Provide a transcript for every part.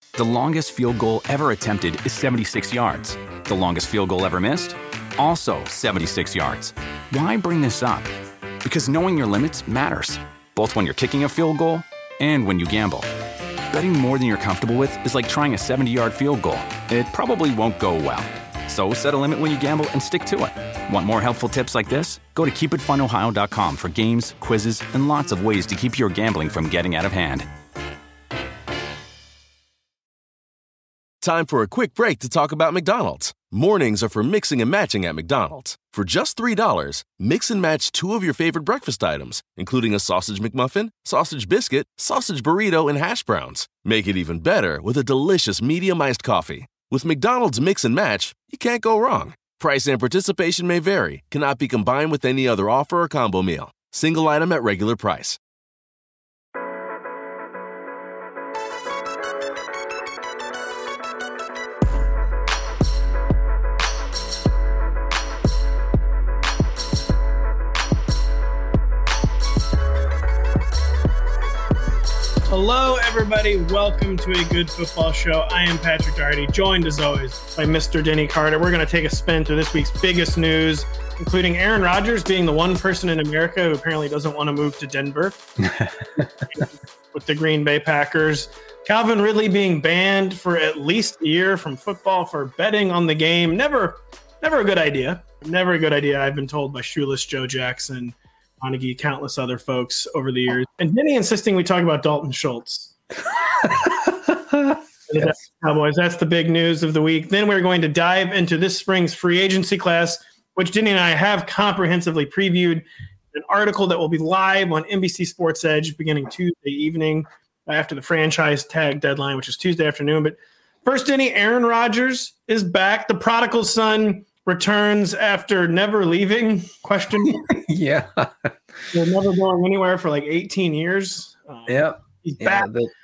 The longest field goal ever attempted is 76 yards. The longest field goal ever missed? Also 76 yards. Why bring this up? Because knowing your limits matters, both when you're kicking a field goal and when you gamble. Betting more than you're comfortable with is like trying a 70-yard field goal. It probably won't go well. So set a limit when you gamble and stick to it. Want more helpful tips like this? Go to keepitfunohio.com for games, quizzes, and lots of ways to keep your gambling from getting out of hand. Time for a quick break to talk about McDonald's. Mornings are for mixing and matching at McDonald's. For just $3, mix and match 2 of your favorite breakfast items, including a sausage McMuffin, sausage biscuit, sausage burrito, and hash browns. Make it even better with a delicious medium iced coffee. With McDonald's Mix and Match, you can't go wrong. Price and participation may vary, cannot be combined with any other offer or combo meal. Single item at regular price. Hello, everybody. Welcome to a Good Football Show. I am Patrick Daugherty, joined as always by Mr. Denny Carter. We're going to take a spin through this week's biggest news, including Aaron Rodgers being the one person in America who apparently doesn't want to move to Denver with the Green Bay Packers. Calvin Ridley being banned for at least a year from football for betting on the game. Never a good idea. Never a good idea, I've been told by Shoeless Joe Jackson, Montague, countless other folks over the years. And Denny insisting we talk about Dalton Schultz. Yes. Cowboys, that's the big news of the week. Then we're going to dive into this spring's free agency class, which Denny and I have comprehensively previewed. An article that will be live on NBC Sports Edge beginning Tuesday evening after the franchise tag deadline, which is Tuesday afternoon. But first, Denny, Aaron Rodgers is back. The prodigal son returns after never leaving, question. Yeah. They're never going anywhere for like 18 years. Yep. He's back.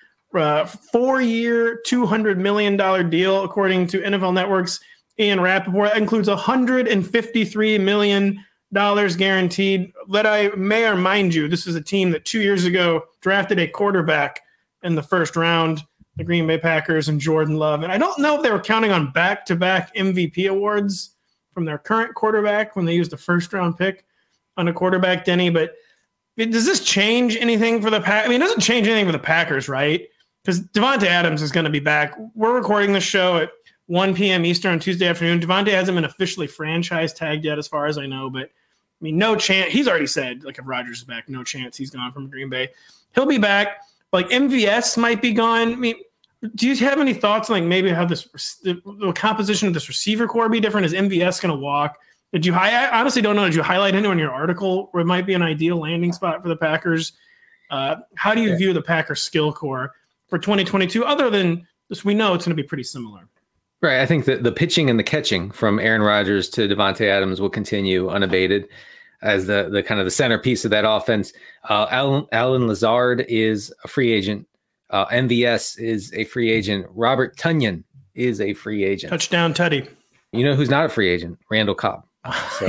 4-year, $200 million deal, according to NFL Network's Ian Rappaport. That includes $153 million guaranteed. Let I may remind you, this is a team that 2 years ago drafted a quarterback in the first round, the Green Bay Packers and Jordan Love. And I don't know if they were counting on back-to-back MVP awards from their current quarterback when they used the first-round pick on a quarterback, Denny. But does this change anything for the Packers? I mean, it doesn't change anything for the Packers, right? Because Davante Adams is going to be back. We're recording this show at 1 p.m. Eastern on Tuesday afternoon. Davante hasn't been officially franchise tagged yet, as far as I know. But, I mean, no chance. He's already said, like, if Rodgers is back, no chance he's gone from Green Bay. He'll be back. Like, MVS might be gone. I mean, do you have any thoughts on, like, maybe how the composition of this receiver core be different? Is MVS going to walk? I honestly don't know. Did you highlight anyone in your article where it might be an ideal landing spot for the Packers? How do you view the Packers skill core for 2022, other than this? We know it's going to be pretty similar. Right. I think that the pitching and the catching from Aaron Rodgers to Davante Adams will continue unabated as the kind of the centerpiece of that offense. Allen Lazard is a free agent. MVS is a free agent. Robert Tonyan is a free agent. Touchdown, Teddy. You know who's not a free agent? Randall Cobb. So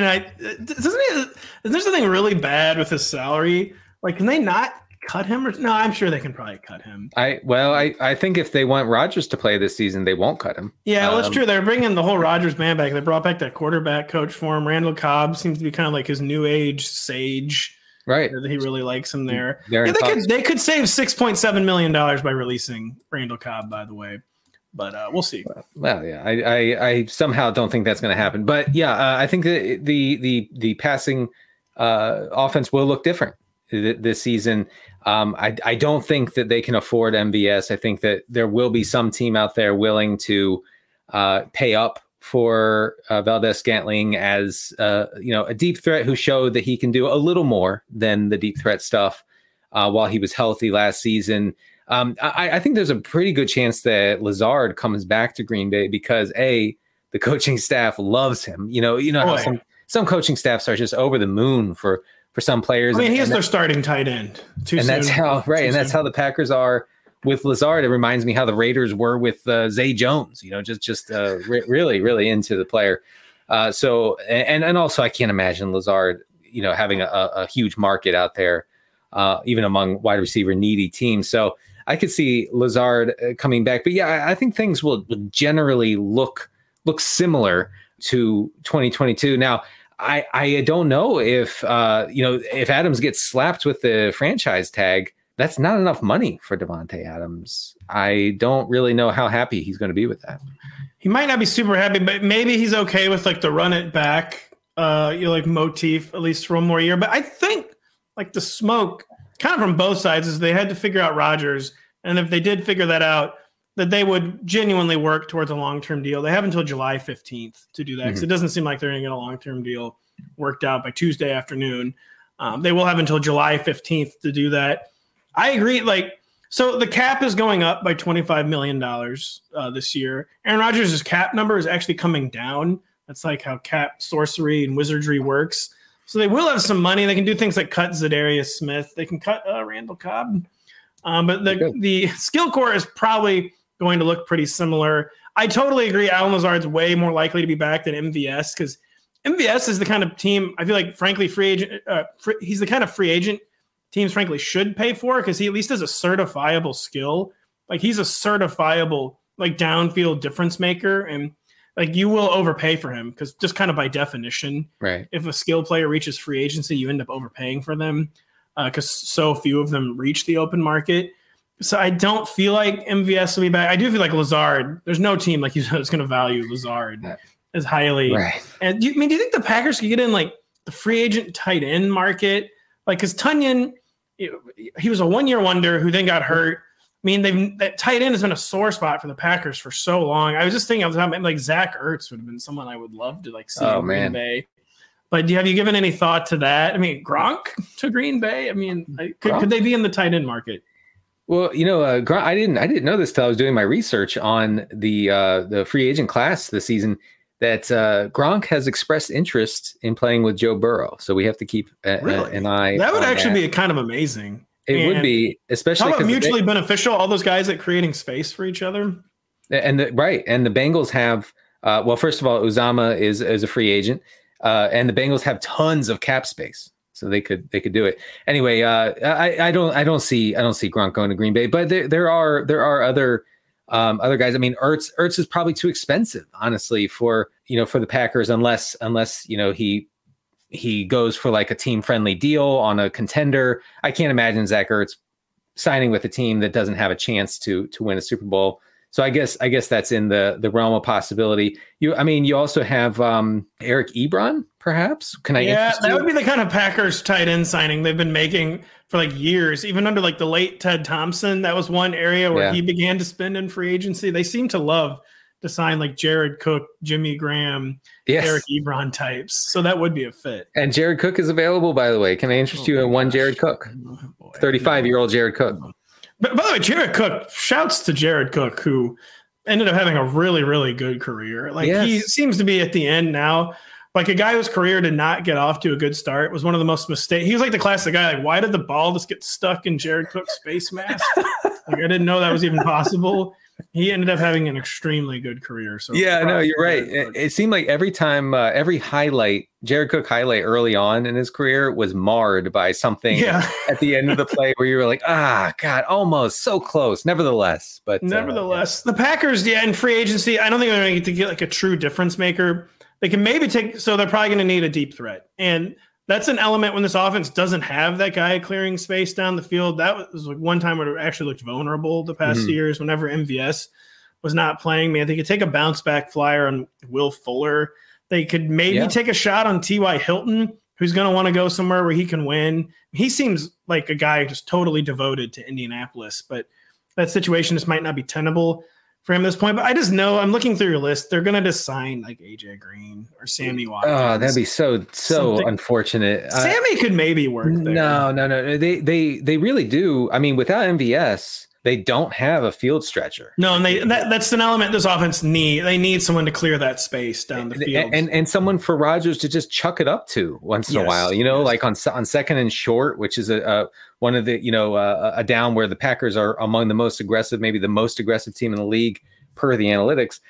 is there something really bad with his salary? Like, can they not cut him? No, I'm sure they can probably cut him. I think if they want Rodgers to play this season, they won't cut him. Yeah, well, it's true. They're bringing the whole Rodgers band back. They brought back that quarterback coach for him. Randall Cobb seems to be kind of like his new age sage. Right. He really likes him there. They could save $6.7 million by releasing Randall Cobb, by the way. But we'll see. Well, yeah, I somehow don't think that's going to happen. But yeah, I think that the passing offense will look different this season. I don't think that they can afford MVS. I think that there will be some team out there willing to pay up for Valdez-Scantling as a deep threat who showed that he can do a little more than the deep threat stuff while he was healthy last season. I think there's a pretty good chance that Lazard comes back to Green Bay because the coaching staff loves him. How some coaching staffs are just over the moon for some players. I mean, he is their starting tight end. That's how the Packers are with Lazard. It reminds me how the Raiders were with Zay Jones. Just really, really into the player. So also I can't imagine Lazard, having a huge market out there, even among wide receiver needy teams. So I could see Lazard coming back. But yeah, I think things will generally look similar to 2022. Now, I don't know if if Adams gets slapped with the franchise tag, that's not enough money for Davante Adams. I don't really know how happy he's going to be with that. He might not be super happy, but maybe he's okay with like the run it back, motif at least for one more year. But I think like the smoke kind of from both sides is they had to figure out Rodgers, and if they did figure that out, that they would genuinely work towards a long-term deal. They have until July 15th to do that because it doesn't seem like they're going to get a long-term deal worked out by Tuesday afternoon. They will have until July 15th to do that. I agree. So the cap is going up by $25 million this year. Aaron Rodgers' cap number is actually coming down. That's like how cap sorcery and wizardry works. So they will have some money. They can do things like cut Zadarius Smith. They can cut Randall Cobb. But the skill core is probably going to look pretty similar. I totally agree. Allen Lazard's way more likely to be back than MVS because MVS is the kind of team I feel like, frankly, free agent. He's the kind of free agent teams, frankly, should pay for because he at least has a certifiable skill. Like he's a certifiable downfield difference maker, and you will overpay for him because just kind of by definition, right? If a skill player reaches free agency, you end up overpaying for them because so few of them reach the open market. So I don't feel like MVS will be back. I do feel like Lazard. There's no team like you said is going to value Lazard as highly. Right. And do you think the Packers could get in the free agent tight end market? Because Tunyon, he was a 1-year wonder who then got hurt. I mean, that tight end has been a sore spot for the Packers for so long. I was just thinking, Zach Ertz would have been someone I would love to see in Green Bay. But have you given any thought to that? I mean, Gronk to Green Bay. I mean, could they be in the tight end market? Well, Gronk, I didn't know this till I was doing my research on the free agent class this season. That Gronk has expressed interest in playing with Joe Burrow, so we have to keep an eye. That would actually be kind of amazing. It would be, especially how about mutually beneficial. All those guys at creating space for each other. And the Bengals have. Well, first of all, Uzama is a free agent, and the Bengals have tons of cap space, so they could do it. Anyway, I don't see Gronk going to Green Bay, but there are other guys. I mean, Ertz is probably too expensive, honestly, for the Packers, unless he goes for like a team friendly deal on a contender. I can't imagine Zach Ertz signing with a team that doesn't have a chance to win a Super Bowl. So I guess that's in the realm of possibility. You also have Eric Ebron, perhaps. That would be the kind of Packers tight end signing they've been making for years, even under the late Ted Thompson. That was one area where he began to spend in free agency. They seem to love to sign Jared Cook, Jimmy Graham, Eric Ebron types. So that would be a fit. And Jared Cook is available, by the way. Can I interest you in one Jared Cook? 35-year-old Jared Cook. But by the way, Jared Cook, shouts to Jared Cook, who ended up having a really, really good career. He seems to be at the end now. A guy whose career did not get off to a good start was one of the most mistakes. He was the classic guy. Why did the ball just get stuck in Jared Cook's face mask? I didn't know that was even possible. He ended up having an extremely good career. So no, you're right. It seemed like every time, every Jared Cook highlight early on in his career was marred by something at the end of the play where you were like, God, almost so close. Nevertheless, the Packers, in free agency, I don't think they're going to get a true difference maker. They can maybe so they're probably going to need a deep threat. And that's an element when this offense doesn't have that guy clearing space down the field. That was one time where it actually looked vulnerable the past years whenever MVS was not playing. Man, they could take a bounce back flyer on Will Fuller. They could maybe take a shot on T.Y. Hilton, who's going to want to go somewhere where he can win. He seems like a guy just totally devoted to Indianapolis, but that situation just might not be tenable for him at this point. But I just know, I'm looking through your list, they're going to just sign AJ Green or Sammy Watkins. Oh, that'd be so unfortunate. Sammy could maybe work there. No. They really do. I mean, without MVS, they don't have a field stretcher. No, and that's an element this offense need. They need someone to clear that space down the field, and someone for Rodgers to just chuck it up to once in a while. On second and short, which is one of the a down where the Packers are among the most aggressive, maybe the most aggressive team in the league per the analytics.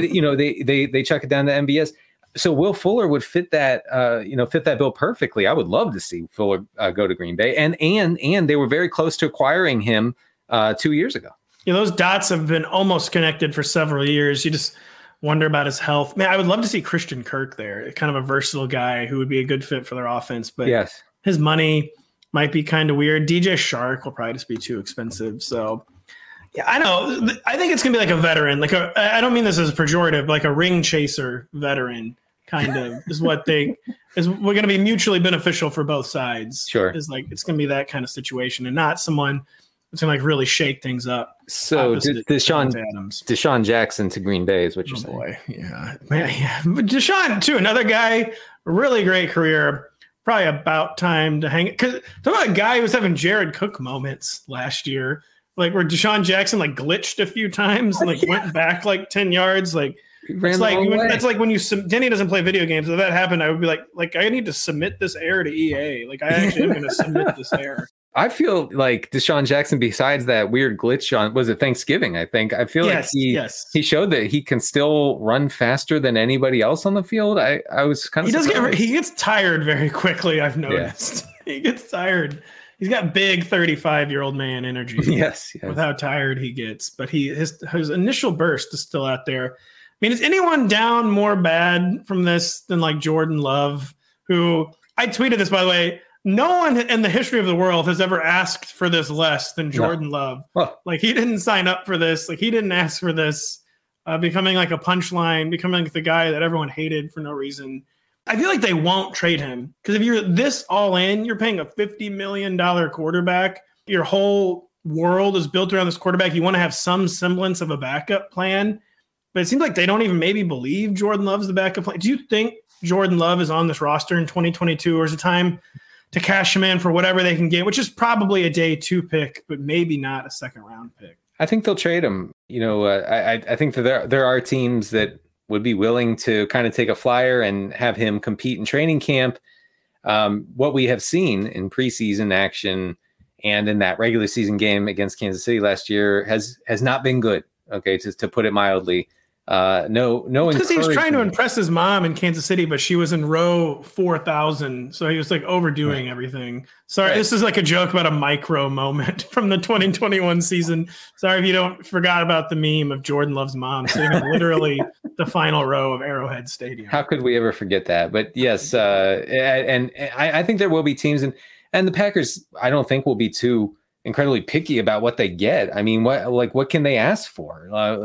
They chuck it down to MVS. So Will Fuller would fit that bill perfectly. I would love to see Fuller go to Green Bay, and they were very close to acquiring him 2 years ago. Yeah, those dots have been almost connected for several years. You just wonder about his health. Man, I would love to see Christian Kirk there, kind of a versatile guy who would be a good fit for their offense. But yes, his money might be kind of weird. DJ Shark will probably just be too expensive. So, yeah, I know. I think it's going to be like a veteran. I don't mean this as pejorative, like a ring chaser veteran kind of is what we're going to be mutually beneficial for both sides. Sure. It's like, it's going to be that kind of situation and not someone that's going to like really shake things up. So Deshaun Jackson to Green Bay is what you're saying. Boy, yeah, man, yeah. But Deshaun too, another guy, really great career. Probably about time to hang it. Because talk about a guy who was having Jared Cook moments last year, like where Deshaun Jackson like glitched a few times and like went back like 10 yards. Like it's like when you Denny doesn't play video games. If that happened, I would be like I need to submit this error to EA. Like I actually am going to submit this error. I feel like Deshaun Jackson, besides that weird glitch on, was it Thanksgiving? I think. I feel like he showed that he can still run faster than anybody else on the field. I was kind of he gets tired very quickly, I've noticed. Yeah. He gets tired. He's got big 35-year-old man energy. Yes. With how tired he gets. But his initial burst is still out there. I mean, is anyone down more bad from this than like Jordan Love, who I tweeted this, by the way. No one in the history of the world has ever asked for this less than Jordan Love. Huh. Like he didn't sign up for this. Like he didn't ask for this. Becoming like a punchline, becoming like the guy that everyone hated for no reason. I feel like they won't trade him because if you're this all in, you're paying a $50 million quarterback. Your whole world is built around this quarterback. You want to have some semblance of a backup plan, but it seems like they don't even maybe believe Jordan Love's the backup plan. Do you think Jordan Love is on this roster in 2022, or is it time to cash him in for whatever they can get, which is probably a day 2 pick, but maybe not a second round pick? I think they'll trade him. I think that there are teams that would be willing to kind of take a flyer and have him compete in training camp. What we have seen in preseason action and in that regular season game against Kansas City last year has not been good. Okay, to put it mildly. No. Because he was trying to impress his mom in Kansas City, but she was in row 4,000, so he was like overdoing everything. Sorry, This is like a joke about a micro moment from the 2021 season. Sorry if you forgot about the meme of Jordan Love's mom sitting in literally the final row of Arrowhead Stadium. How could we ever forget that? But yes, and I think there will be teams, and the Packers, I don't think will be too incredibly picky about what they get. I mean, what can they ask for?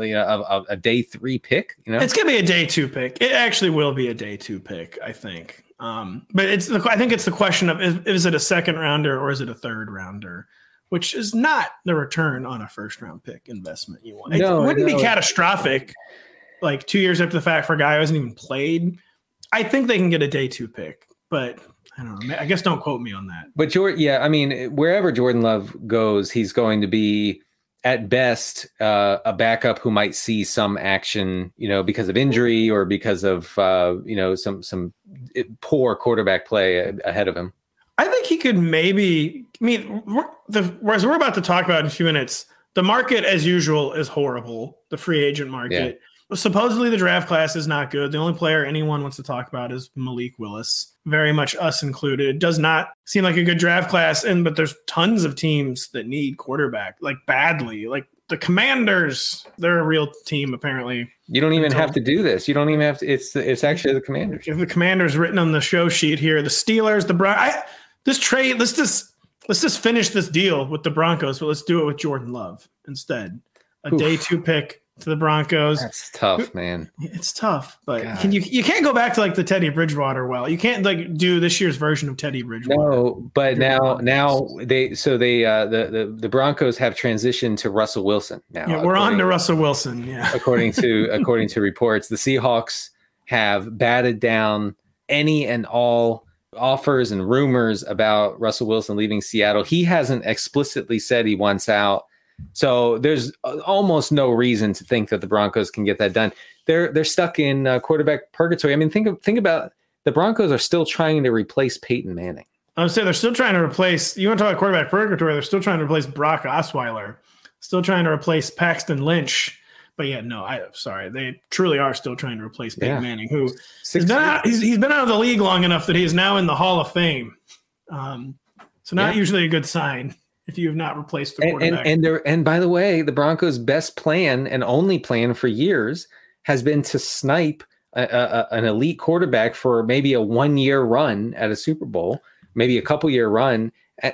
A day 3 pick? It's gonna be a day 2 pick. It actually will be a day 2 pick, I think. But I think it's the question of is it a second rounder or is it a third rounder, which is not the return on a first round pick investment you want. It wouldn't be catastrophic, like 2 years after the fact for a guy who hasn't even played. I think they can get a day 2 pick, but I don't know. I guess don't quote me on that. But wherever Jordan Love goes, he's going to be at best a backup who might see some action, because of injury or because of some poor quarterback play ahead of him. I think he could maybe. I mean, as we're about to talk about in a few minutes, the market as usual is horrible. The free agent market. Yeah. Supposedly the draft class is not good. The only player anyone wants to talk about is Malik Willis. Very much us included. It does not seem like a good draft class, but there's tons of teams that need quarterback, like badly. Like the Commanders, they're a real team apparently. You don't even have to do this. You don't even have to. It's actually the Commanders. If the Commanders written on the show sheet here, the Steelers, the Broncos. This trade. Let's just finish this deal with the Broncos, but let's do it with Jordan Love instead. Day 2 pick to the Broncos. That's tough, man. It's tough, but you can't go back to like the Teddy Bridgewater. Well, you can't like do this year's version of Teddy Bridgewater. No, but now the Broncos have transitioned to Russell Wilson now. Yeah, we're on to Russell Wilson. Yeah, according to reports, the Seahawks have batted down any and all offers and rumors about Russell Wilson leaving Seattle. He hasn't explicitly said he wants out. So there's almost no reason to think that the Broncos can get that done. They're stuck in quarterback purgatory. I mean, think about the Broncos are still trying to replace Peyton Manning. I would say they're still trying to replace. You want to talk about quarterback purgatory? They're still trying to replace Brock Osweiler. Still trying to replace Paxton Lynch. But yeah, no, sorry. They truly are still trying to replace Peyton Manning, who he's been out of the league long enough that he is now in the Hall of Fame. So not usually a good sign. if you have not replaced the quarterback. And by the way, the Broncos' best plan and only plan for years has been to snipe an elite quarterback for maybe a 1-year run at a Super Bowl, maybe a couple-year run.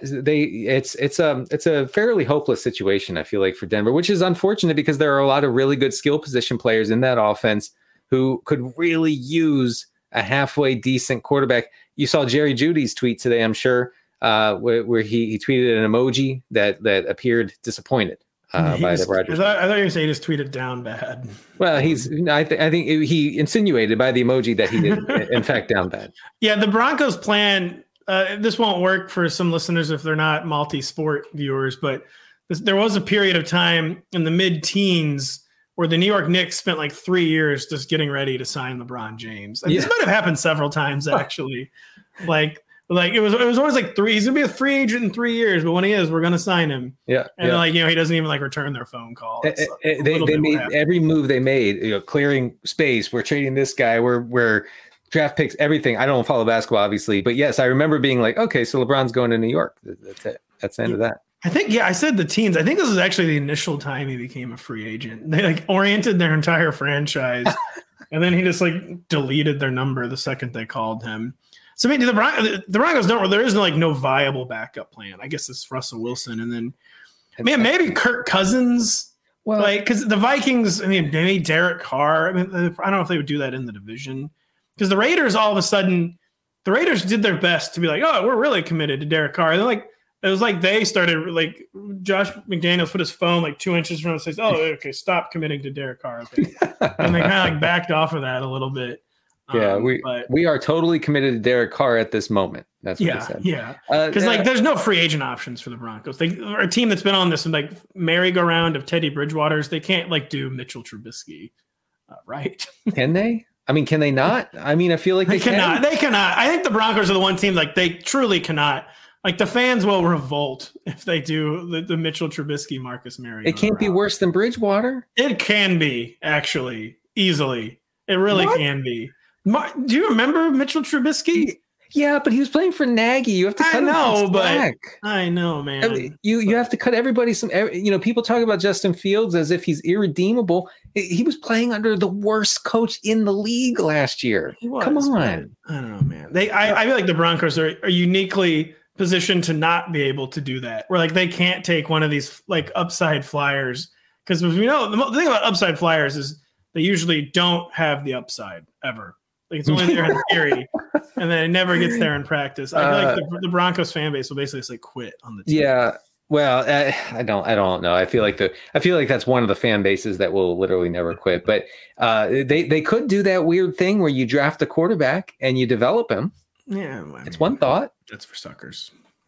It's a fairly hopeless situation, I feel like, for Denver, which is unfortunate because there are a lot of really good skill position players in that offense who could really use a halfway decent quarterback. You saw Jerry Jeudy's tweet today, I'm sure, where he tweeted an emoji that appeared disappointed by the Rodgers. I thought you were going to say he just tweeted down bad. Well, I think he insinuated by the emoji that he did in fact down bad. Yeah, the Broncos plan. This won't work for some listeners if they're not multi-sport viewers, but there was a period of time in the mid-teens where the New York Knicks spent like 3 years just getting ready to sign LeBron James. And this might have happened several times, actually. Like it was always like he's gonna be a free agent in 3 years, but when he is, we're gonna sign him. Yeah. And he doesn't even like return their phone call. They made every move they made, clearing space. We're trading this guy. We're draft picks, everything. I don't follow basketball, obviously, but yes, I remember being like, okay, so LeBron's going to New York. That's it. That's the end of that. I think, I said the teens. I think this is actually the initial time he became a free agent. They like oriented their entire franchise, and then he just like deleted their number the second they called him. So I mean, the Broncos don't. There is no viable backup plan. I guess it's Russell Wilson, and then maybe Kirk Cousins. Well, because the Vikings. I mean, maybe Derek Carr. I mean, I don't know if they would do that in the division. Because the Raiders, all of a sudden, the Raiders did their best to be like, oh, we're really committed to Derek Carr. And then it was like they started, like Josh McDaniels put his phone like 2 inches from him and says, oh, okay, stop committing to Derek Carr. Okay. And they kind of backed off of that a little bit. Yeah, we are totally committed to Derek Carr at this moment. That's what they said. Yeah, because there's no free agent options for the Broncos. They are a team that's been on this merry-go-round of Teddy Bridgewaters. They can't do Mitchell Trubisky, right? Can they? I mean, can they not? I mean, I feel like they cannot. They cannot. I think the Broncos are the one team they truly cannot. Like the fans will revolt if they do the Mitchell Trubisky, Marcus Mariota. It can't be worse than Bridgewater. It can be, actually, easily. It really can be. Do you remember Mitchell Trubisky? Yeah, but he was playing for Nagy. You have to cut him slack. I know, man. You have to cut everybody some. People talk about Justin Fields as if he's irredeemable. He was playing under the worst coach in the league last year. Come on. Man. I don't know, man. I feel like the Broncos are uniquely positioned to not be able to do that. Where they can't take one of these upside flyers, because we know the thing about upside flyers is they usually don't have the upside ever. It's only there in theory, and then it never gets there in practice. I feel like the Broncos fan base will basically just quit on the team. Yeah, well, I don't know. I feel like that's one of the fan bases that will literally never quit. But they could do that weird thing where you draft a quarterback and you develop him. Yeah, it's one thought. That's for suckers.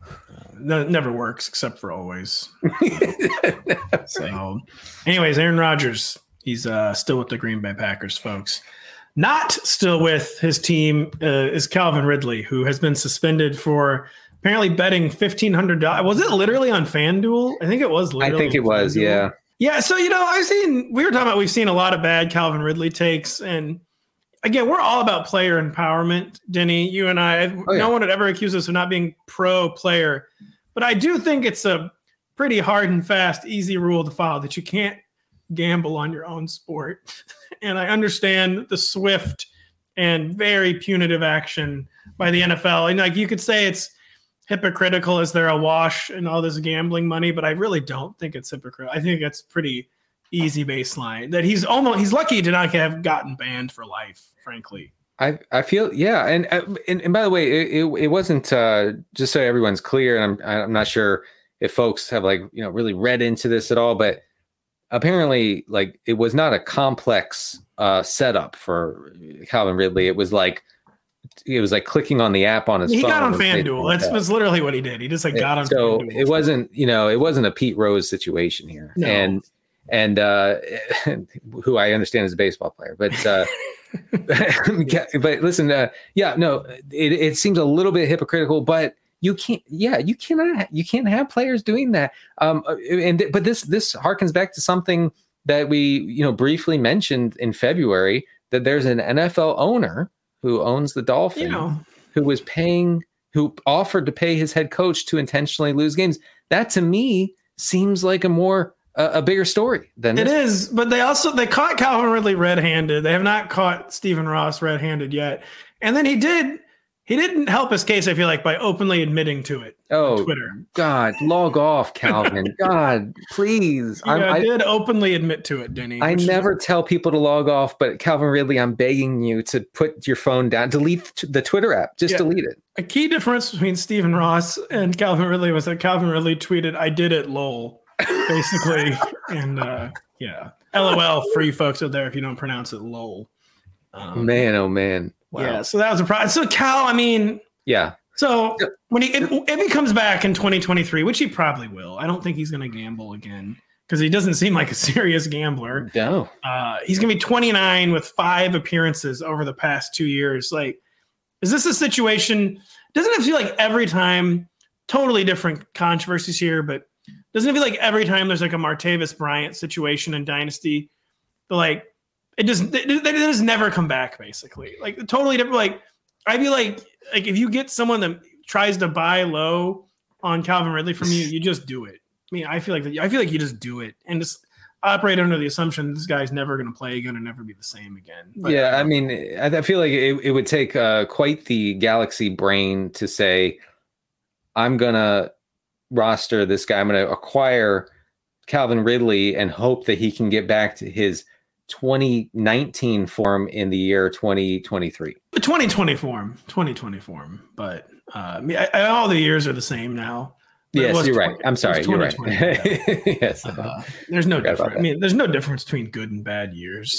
No, it never works except for always. So, anyways, Aaron Rodgers, he's still with the Green Bay Packers, folks. Not still with his team is Calvin Ridley, who has been suspended for apparently betting $1,500. Was it literally on FanDuel? I think it was. I think it was. Yeah. Yeah. So we've seen a lot of bad Calvin Ridley takes, and again, we're all about player empowerment, Denny. You and I. No one would ever accuse us of not being pro player, but I do think it's a pretty hard and fast, easy rule to follow that you can't gamble on your own sport. And I understand the swift and very punitive action by the NFL. And you could say it's hypocritical as they're awash in all this gambling money, but I really don't think it's hypocritical. I think it's pretty easy baseline that he's lucky to not have gotten banned for life, frankly. I feel, yeah. And by the way, it wasn't just so everyone's clear. And I'm not sure if folks have really read into this at all, but apparently, it was not a complex setup for Calvin Ridley. It was like clicking on the app on his phone. He got on FanDuel. That's literally what he did. He just got on FanDuel. So it wasn't a Pete Rose situation here. No. And who I understand is a baseball player, but but listen, it seems a little bit hypocritical, but you can't have players doing that. But this harkens back to something that we, briefly mentioned in February, that there's an NFL owner who owns the Dolphins who offered to pay his head coach to intentionally lose games. That to me seems like a bigger story than it this. is. But they caught Calvin Ridley red-handed. They have not caught Stephen Ross red-handed yet. And then he didn't help his case, I feel like, by openly admitting to it on Twitter. God, log off, Calvin. God, please. I did openly admit to it, Denny. I never tell people to log off, but Calvin Ridley, I'm begging you to put your phone down, delete the Twitter app, delete it. A key difference between Stephen Ross and Calvin Ridley was that Calvin Ridley tweeted, "I did it, lol," basically. And LOL for you folks out there if you don't pronounce it, lol. Man, oh man. Wow. Yeah, so that was a problem. So Cal, I mean, yeah. So when if he comes back in 2023, which he probably will, I don't think he's going to gamble again because he doesn't seem like a serious gambler. No. He's going to be 29 with 5 appearances over the past 2 years. Like, is this a situation? Doesn't it feel like every time, totally different controversies here, but doesn't it feel like every time there's like a Martavis Bryant situation in Dynasty, like they just never come back, basically. Like totally different. Like I feel like if you get someone that tries to buy low on Calvin Ridley from you, you just do it. I mean, I feel like you just do it and just operate under the assumption this guy's never going to play again and never be the same again. But, yeah, I mean, I feel like it would take quite the Galaxy brain to say, I'm going to roster this guy. I'm going to acquire Calvin Ridley and hope that he can get back to his 2019 form in the year 2023. 2020 form. But all the years are the same now. Yes, you're right. I'm sorry. You're right. Yes. There's no difference. I mean, there's no difference between good and bad years.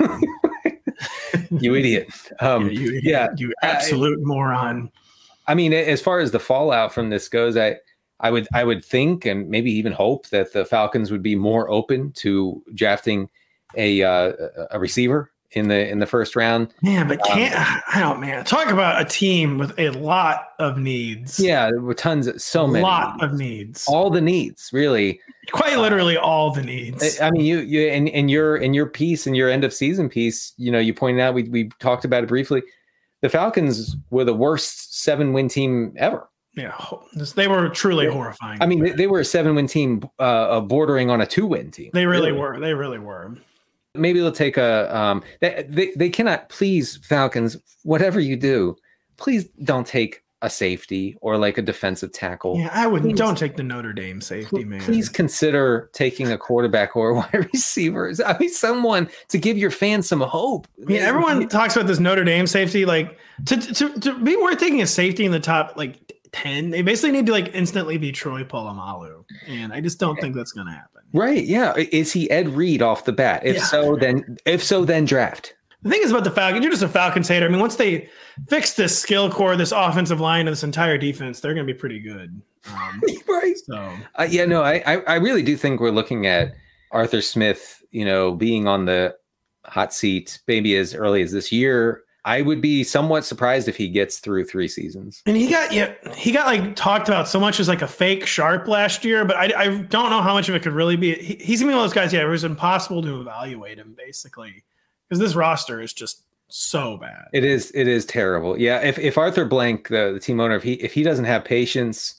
You idiot. You absolute moron. I mean, as far as the fallout from this goes, I would think and maybe even hope that the Falcons would be more open to drafting a receiver in the first round. Man, but talk about a team with a lot of needs. Yeah, there were many. A lot of needs. All the needs, really. Quite literally all the needs. I mean, you in your piece, in your end of season piece, you pointed out, we talked about it briefly. The Falcons were the worst 7-win team ever. Yeah, they were truly horrifying. I mean, they were a 7-win team, bordering on a 2-win team. They really were. They really were. Maybe they'll take they cannot, please, Falcons, whatever you do, please don't take a safety or like a defensive tackle. Yeah, I wouldn't. Don't take the Notre Dame safety, man. Please consider taking a quarterback or a wide receiver. I mean, someone to give your fans some hope. Yeah, everyone talks about this Notre Dame safety. Like to be worth taking a safety in the top 10, they basically need to instantly be Troy Polamalu, and I just don't think that's going to happen. Right? Yeah. Is he Ed Reed off the bat? If so, then draft. The thing is about the Falcons, you're just a Falcons hater. I mean, once they fix this skill core, this offensive line, and this entire defense, they're going to be pretty good. Right. So I really do think we're looking at Arthur Smith, being on the hot seat maybe as early as this year. I would be somewhat surprised if he gets through 3 seasons. And he got talked about so much as a fake sharp last year, but I don't know how much of it could really be. He's gonna be one of those guys. Yeah, it was impossible to evaluate him basically because this roster is just so bad. It is terrible. Yeah, if Arthur Blank, the team owner, if he doesn't have patience,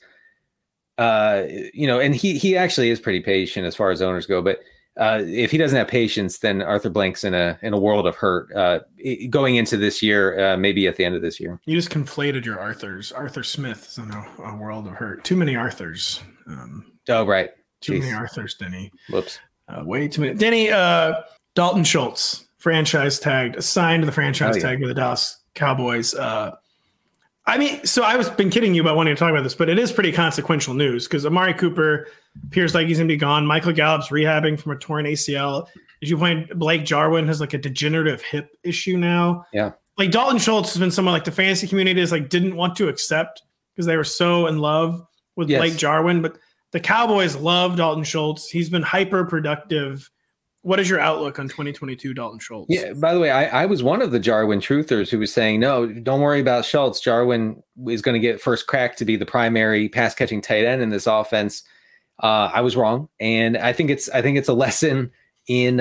and he actually is pretty patient as far as owners go, but. If he doesn't have patience, then Arthur Blank's in a world of hurt going into this year, maybe at the end of this year. You just conflated your Arthurs. Arthur Smith is in a world of hurt. Too many Arthurs. Right. Too many Arthurs, Denny. Whoops. Way too many. Denny, Dalton Schultz, franchise tagged, assigned to the franchise tag with the Dallas Cowboys. So I've been kidding you about wanting to talk about this, but it is pretty consequential news because Amari Cooper appears like he's going to be gone. Michael Gallup's rehabbing from a torn ACL. As you point, Blake Jarwin has a degenerative hip issue now. Yeah. Dalton Schultz has been someone the fantasy community is didn't want to accept because they were so in love with Blake Jarwin, but the Cowboys love Dalton Schultz. He's been hyper productive. What is your outlook on 2022 Dalton Schultz? Yeah, by the way, I was one of the Jarwin truthers who was saying, no, don't worry about Schultz. Jarwin is going to get first crack to be the primary pass catching tight end in this offense. I was wrong. And I think it's a lesson in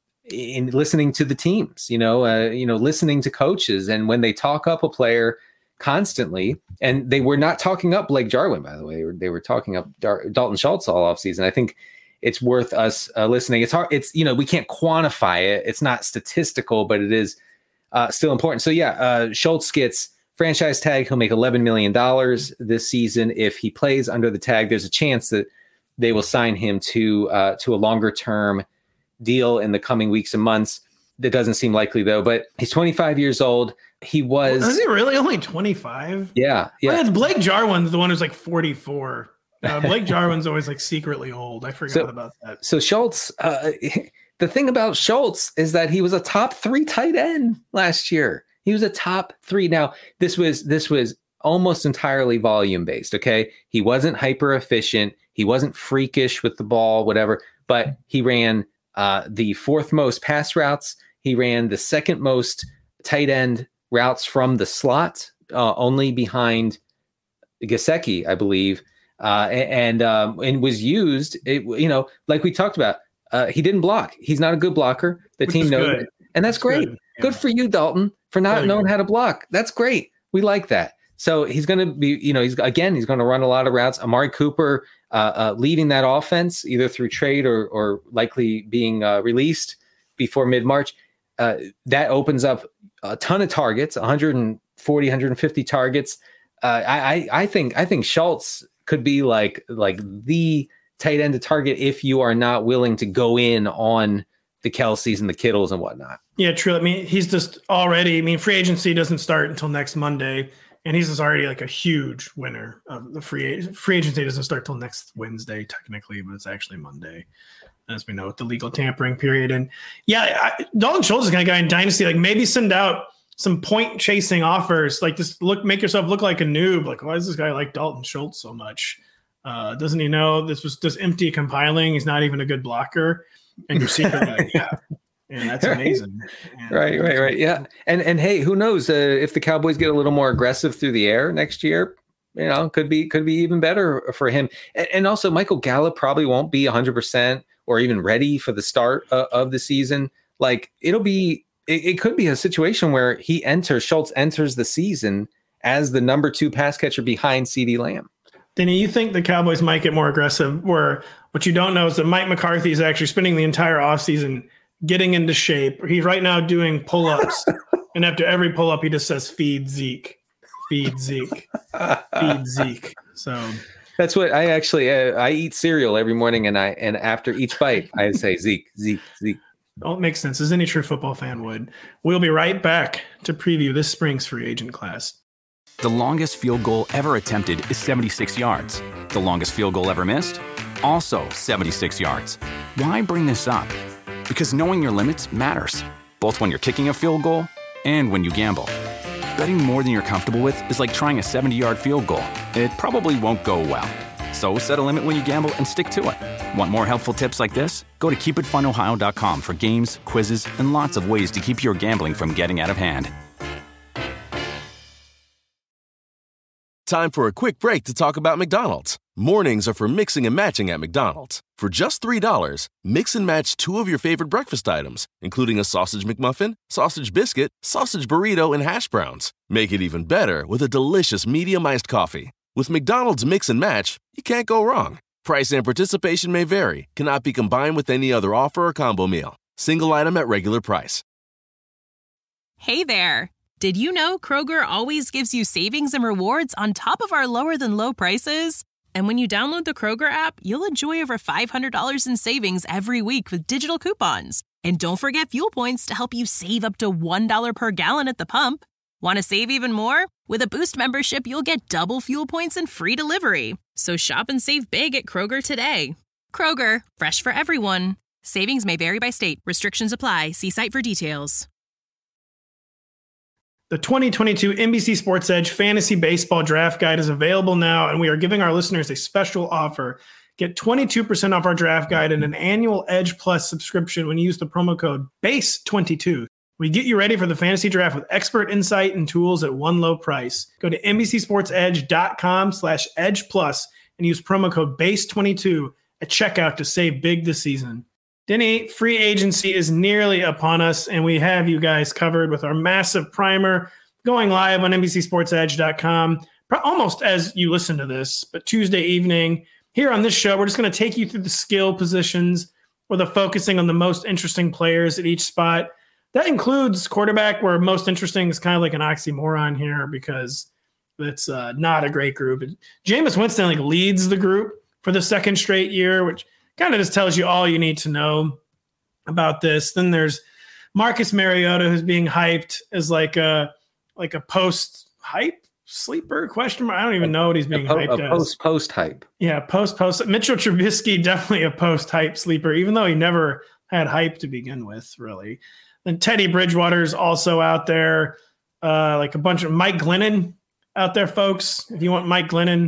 listening to the teams, listening to coaches. And when they talk up a player, constantly. And they were not talking up Blake Jarwin, by the way. They were talking up Dalton Schultz all offseason. I think it's worth us listening. It's hard. It's, we can't quantify it. It's not statistical, but it is still important. So Schultz gets franchise tag. He'll make $11 million this season. If he plays under the tag, there's a chance that they will sign him to a longer term deal in the coming weeks and months. That doesn't seem likely though, but he's 25 years old. He was. Is he really only 25? Yeah. Yeah. Well, Blake Jarwin's the one who's like 44. Blake Jarwin's always like secretly old. I forgot about that. So Schultz, the thing about Schultz is that he was a top 3 tight end last year. He was a top 3. Now this was almost entirely volume based. Okay. He wasn't hyper efficient. He wasn't freakish with the ball, whatever, but he ran the 4th most pass routes. He ran the 2nd most tight end routes from the slot, only behind Gesicki, I believe. And was used, like we talked about, he didn't block. He's not a good blocker. The team knows it. And that's great. Good. Yeah. Good for you, Dalton, for not knowing how to block. That's great. We like that. So he's going to be, he's going to run a lot of routes. Amari Cooper leading that offense either through trade or likely being released before mid-March. That opens up a ton of targets, 140, 150 targets. I think Schultz could be like the tight end to target if you are not willing to go in on the Kelce's and the Kittles and whatnot. Yeah, true. I mean, he's just already, free agency doesn't start until next Monday. And he's just already like a huge winner of the free agency doesn't start till next Wednesday, technically, but it's actually Monday, as we know, with the legal tampering period. And Dalton Schultz is the kind of guy in Dynasty, like maybe send out some point chasing offers, like just make yourself look like a noob. Like, why does this guy like Dalton Schultz so much? Doesn't he know this was just empty compiling? He's not even a good blocker. And you're secretly, and that's amazing. Right. Yeah. And hey, who knows if the Cowboys get a little more aggressive through the air next year, could be even better for him. And also Michael Gallup probably won't be 100% or even ready for the start of the season. Like it could be a situation where Schultz enters the season as the number 2 pass catcher behind CeeDee Lamb. Denny, you think the Cowboys might get more aggressive, where what you don't know is that Mike McCarthy is actually spending the entire offseason getting into shape. He's right now doing pull-ups, and after every pull-up, he just says, "Feed Zeke, feed Zeke, feed Zeke." So that's what I actually I eat cereal every morning, and after each bite, I say Zeke, Zeke, Zeke. Oh, it makes sense, as any true football fan would. We'll be right back to preview this spring's free agent class. The longest field goal ever attempted is 76 yards. The longest field goal ever missed? Also 76 yards. Why bring this up? Because knowing your limits matters, both when you're kicking a field goal and when you gamble. Betting more than you're comfortable with is like trying a 70-yard field goal. It probably won't go well. So set a limit when you gamble and stick to it. Want more helpful tips like this? Go to keepitfunohio.com for games, quizzes, and lots of ways to keep your gambling from getting out of hand. Time for a quick break to talk about McDonald's. Mornings are for mixing and matching at McDonald's. For just $3, mix and match 2 of your favorite breakfast items, including a sausage McMuffin, sausage biscuit, sausage burrito, and hash browns. Make it even better with a delicious medium iced coffee. With McDonald's Mix and Match, you can't go wrong. Price and participation may vary. Cannot be combined with any other offer or combo meal. Single item at regular price. Hey there. Did you know Kroger always gives you savings and rewards on top of our lower than low prices? And when you download the Kroger app, you'll enjoy over $500 in savings every week with digital coupons. And don't forget fuel points to help you save up to $1 per gallon at the pump. Want to save even more? With a Boost membership, you'll get double fuel points and free delivery. So shop and save big at Kroger today. Kroger, fresh for everyone. Savings may vary by state. Restrictions apply. See site for details. The 2022 NBC Sports Edge Fantasy Baseball Draft Guide is available now, and we are giving our listeners a special offer. Get 22% off our draft guide and an annual Edge Plus subscription when you use the promo code BASE22. We get you ready for the fantasy draft with expert insight and tools at one low price. Go to NBCSportsEdge.com/Edge Plus and use promo code BASE22 at checkout to save big this season. Denny, free agency is nearly upon us, and we have you guys covered with our massive primer going live on NBCSportsEdge.com almost as you listen to this, but Tuesday evening here on this show, we're just going to take you through the skill positions with a focusing on the most interesting players at each spot. That includes quarterback, where most interesting is kind of like an oxymoron here because it's not a great group. Jameis Winston leads the group for the second straight year, which kind of just tells you all you need to know about this. Then there's Marcus Mariota, who's being hyped as like a post-hype sleeper question mark. I don't even know what he's being hyped as. Post hype. Yeah, post. Mitchell Trubisky, definitely a post-hype sleeper, even though he never had hype to begin with, really. And Teddy Bridgewater's also out there, like a bunch of Mike Glennon out there, folks. If you want Mike Glennon,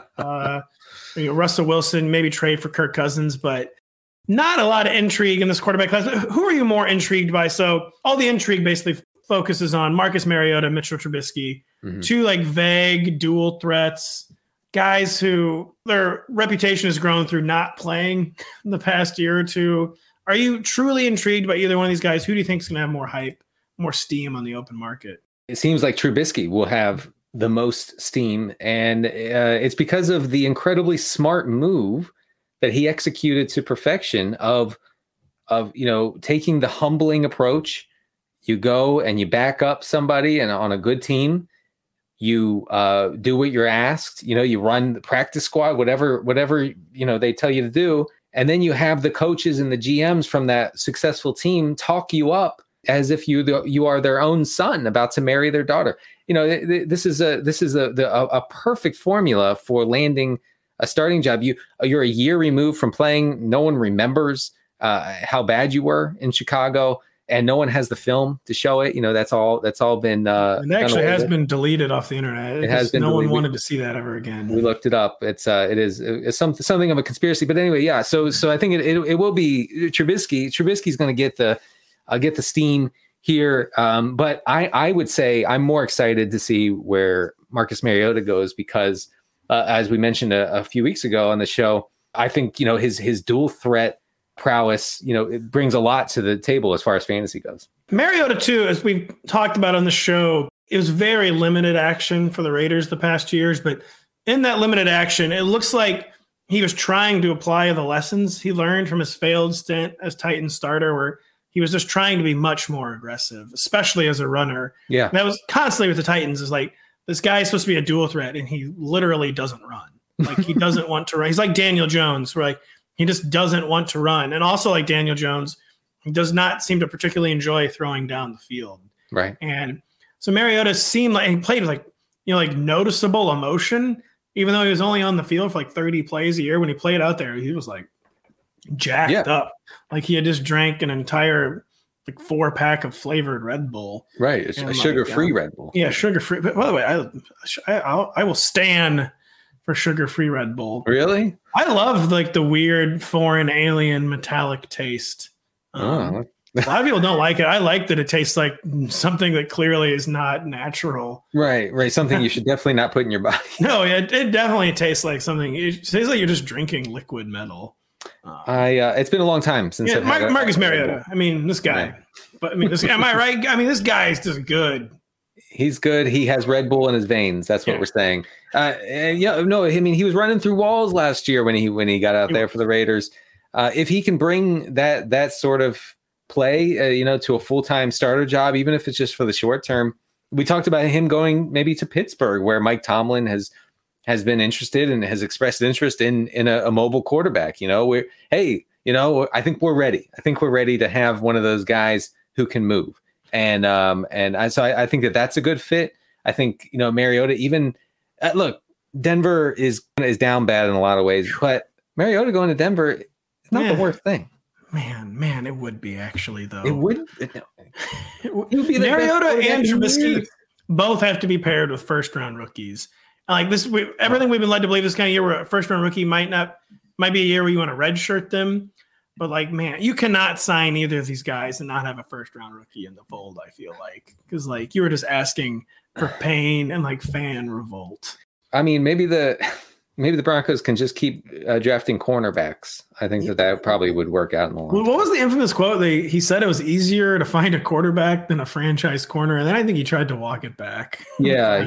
Russell Wilson, maybe trade for Kirk Cousins, but not a lot of intrigue in this quarterback class. Who are you more intrigued by? So all the intrigue basically focuses on Marcus Mariota, Mitchell Trubisky, two like vague dual threats, guys who their reputation has grown through not playing in the past year or two. Are you truly intrigued by either one of these guys? Who do you think is going to have more hype, more steam on the open market? It seems like Trubisky will have the most steam, and it's because of the incredibly smart move that he executed to perfection of taking the humbling approach. You go and you back up somebody, and on a good team, you do what you're asked. You run the practice squad, whatever they tell you to do, and then you have the coaches and the GMs from that successful team talk you up as if you are their own son about to marry their daughter. This is a perfect formula for landing a starting job. You're a year removed from playing. No one remembers how bad you were in Chicago, and no one has the film to show it. That's all been. It actually has been deleted off the internet. It has been. No one wanted to see that ever again. We looked it up. It's something of a conspiracy. But anyway, yeah. So I think it will be Trubisky. Trubisky's going to get the steam here. But I would say I'm more excited to see where Marcus Mariota goes because, as we mentioned a few weeks ago on the show, I think his dual threat prowess, it brings a lot to the table as far as fantasy goes. Mariota too, as we've talked about on the show, it was very limited action for the Raiders the past 2 years, but in that limited action, it looks like he was trying to apply the lessons he learned from his failed stint as Titans starter, where he was just trying to be much more aggressive, especially as a runner. Yeah. And that was constantly with the Titans, is like, this guy is supposed to be a dual threat, and he literally doesn't run. Like, he doesn't want to run. He's like Daniel Jones, where like, he just doesn't want to run. And also like Daniel Jones, he does not seem to particularly enjoy throwing down the field. Right. And so Mariota seemed like he played with like noticeable emotion, even though he was only on the field for like 30 plays a year. When he played out there, he was like jacked up. Like he had just drank an entire like 4-pack of flavored Red Bull. Right. It's a sugar-free Red Bull. Yeah, sugar-free. But by the way, I will stand for sugar-free Red Bull. Really? I love like the weird foreign alien metallic taste. A lot of people don't like it. I like that it tastes like something that clearly is not natural. Right. Something you should definitely not put in your body. No, it definitely tastes like something. It tastes like you're just drinking liquid metal. It's been a long time since I've had Marcus Mariota. I mean, this guy. Right. But I mean, am I right? I mean, this guy is just good. He's good. He has Red Bull in his veins. That's what we're saying. I mean, he was running through walls last year when he got out there for the Raiders. If he can bring that sort of play, to a full-time starter job, even if it's just for the short term. We talked about him going maybe to Pittsburgh, where Mike Tomlin has been interested and has expressed interest in a mobile quarterback. I think we're ready. I think we're ready to have one of those guys who can move. So I think that's a good fit. I think, Mariota, even look, Denver is down bad in a lot of ways, but Mariota going to Denver is not the worst thing. Man, it would be actually though. It would. It would be Mariota and Trubisky both have to be paired with first-round rookies. Like this, everything we've been led to believe this kind of year where a first-round rookie might be a year where you want to redshirt them. But like, man, you cannot sign either of these guys and not have a first-round rookie in the fold. I feel like because like you were just asking for pain and like fan revolt. I mean, maybe the Maybe the Broncos can just keep drafting cornerbacks. I think that probably would work out in the long term. What was the infamous quote? He said it was easier to find a quarterback than a franchise corner, and then I think he tried to walk it back. Yeah,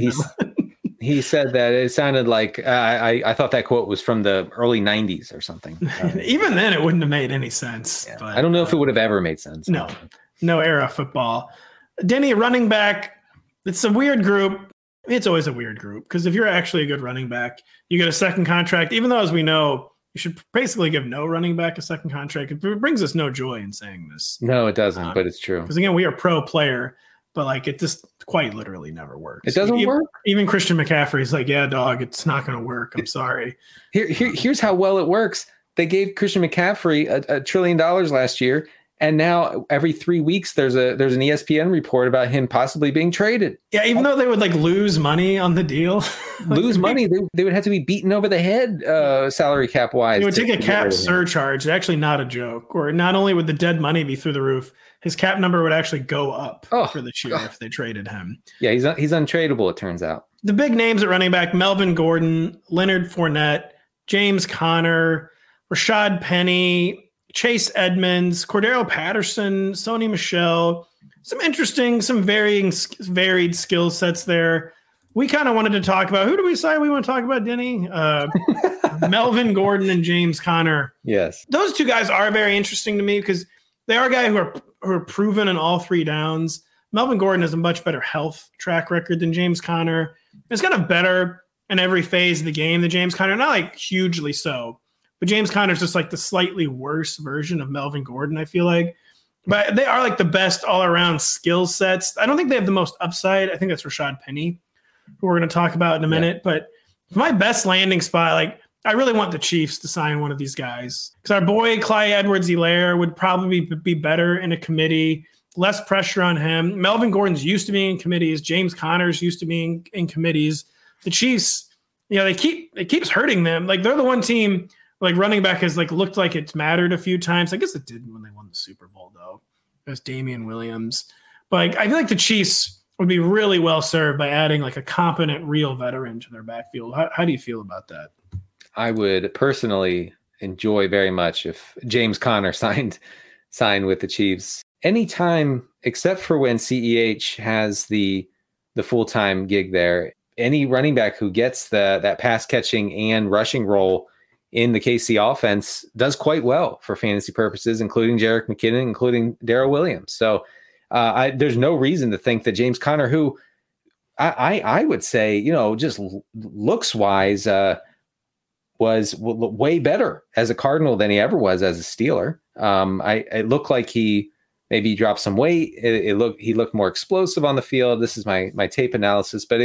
he said that. It sounded like I thought that quote was from the early 90s or something. Even then, it wouldn't have made any sense. Yeah. But, I don't know if it would have ever made sense. No era of football. Denny, running back, it's a weird group. It's always a weird group because if you're actually a good running back, you get a second contract, even though, as we know, you should basically give no running back a second contract. It brings us no joy in saying this. No, it doesn't, but it's true. Because, again, we are pro player, but, like, it just quite literally never works. It doesn't work? Even Christian McCaffrey's like, yeah, dog, it's not going to work. I'm sorry. Here's how well it works. They gave Christian McCaffrey $1 trillion last year, and now every 3 weeks there's an ESPN report about him possibly being traded. Yeah, even though they would like lose money on the deal. Lose money. They would have to be beaten over the head salary cap wise. It would take a cap surcharge. It's actually not a joke. Or not only would the dead money be through the roof, his cap number would actually go up for this year if they traded him. Yeah, he's untradeable, it turns out. The big names at running back: Melvin Gordon, Leonard Fournette, James Conner, Rashad Penny, Chase Edmonds, Cordero Patterson, Sony Michel. Some interesting, some varied skill sets there. We kind of wanted to talk about, who do we decide we want to talk about, Denny? Melvin Gordon and James Conner. Yes. Those two guys are very interesting to me because they are guys who are proven in all three downs. Melvin Gordon has a much better health track record than James Conner. It's kind of better in every phase of the game than James Conner, not like hugely so. But James Conner's just like the slightly worse version of Melvin Gordon, I feel like. But they are like the best all-around skill sets. I don't think they have the most upside. I think that's Rashad Penny, who we're going to talk about in a minute. Yeah. But for my best landing spot, like, I really want the Chiefs to sign one of these guys. Because our boy Clyde Edwards-Helaire would probably be better in a committee, less pressure on him. Melvin Gordon's used to being in committees. James Conner's used to being in committees. The Chiefs, it keeps hurting them. Like, they're the one team, like, running back has like looked like it's mattered a few times. I guess it didn't when they won the Super Bowl, though. It was Damian Williams. But like, I feel like the Chiefs would be really well served by adding like a competent, real veteran to their backfield. How do you feel about that? I would personally enjoy very much if James Conner signed with the Chiefs anytime, except for when CEH has the full-time gig there. Any running back who gets that pass catching and rushing role in the KC offense does quite well for fantasy purposes, including Jerick McKinnon, including Darrell Williams. So there's no reason to think that James Conner, who I would say, just looks wise, was way better as a Cardinal than he ever was as a Steeler. It looked like he maybe dropped some weight. He looked more explosive on the field. This is my tape analysis, but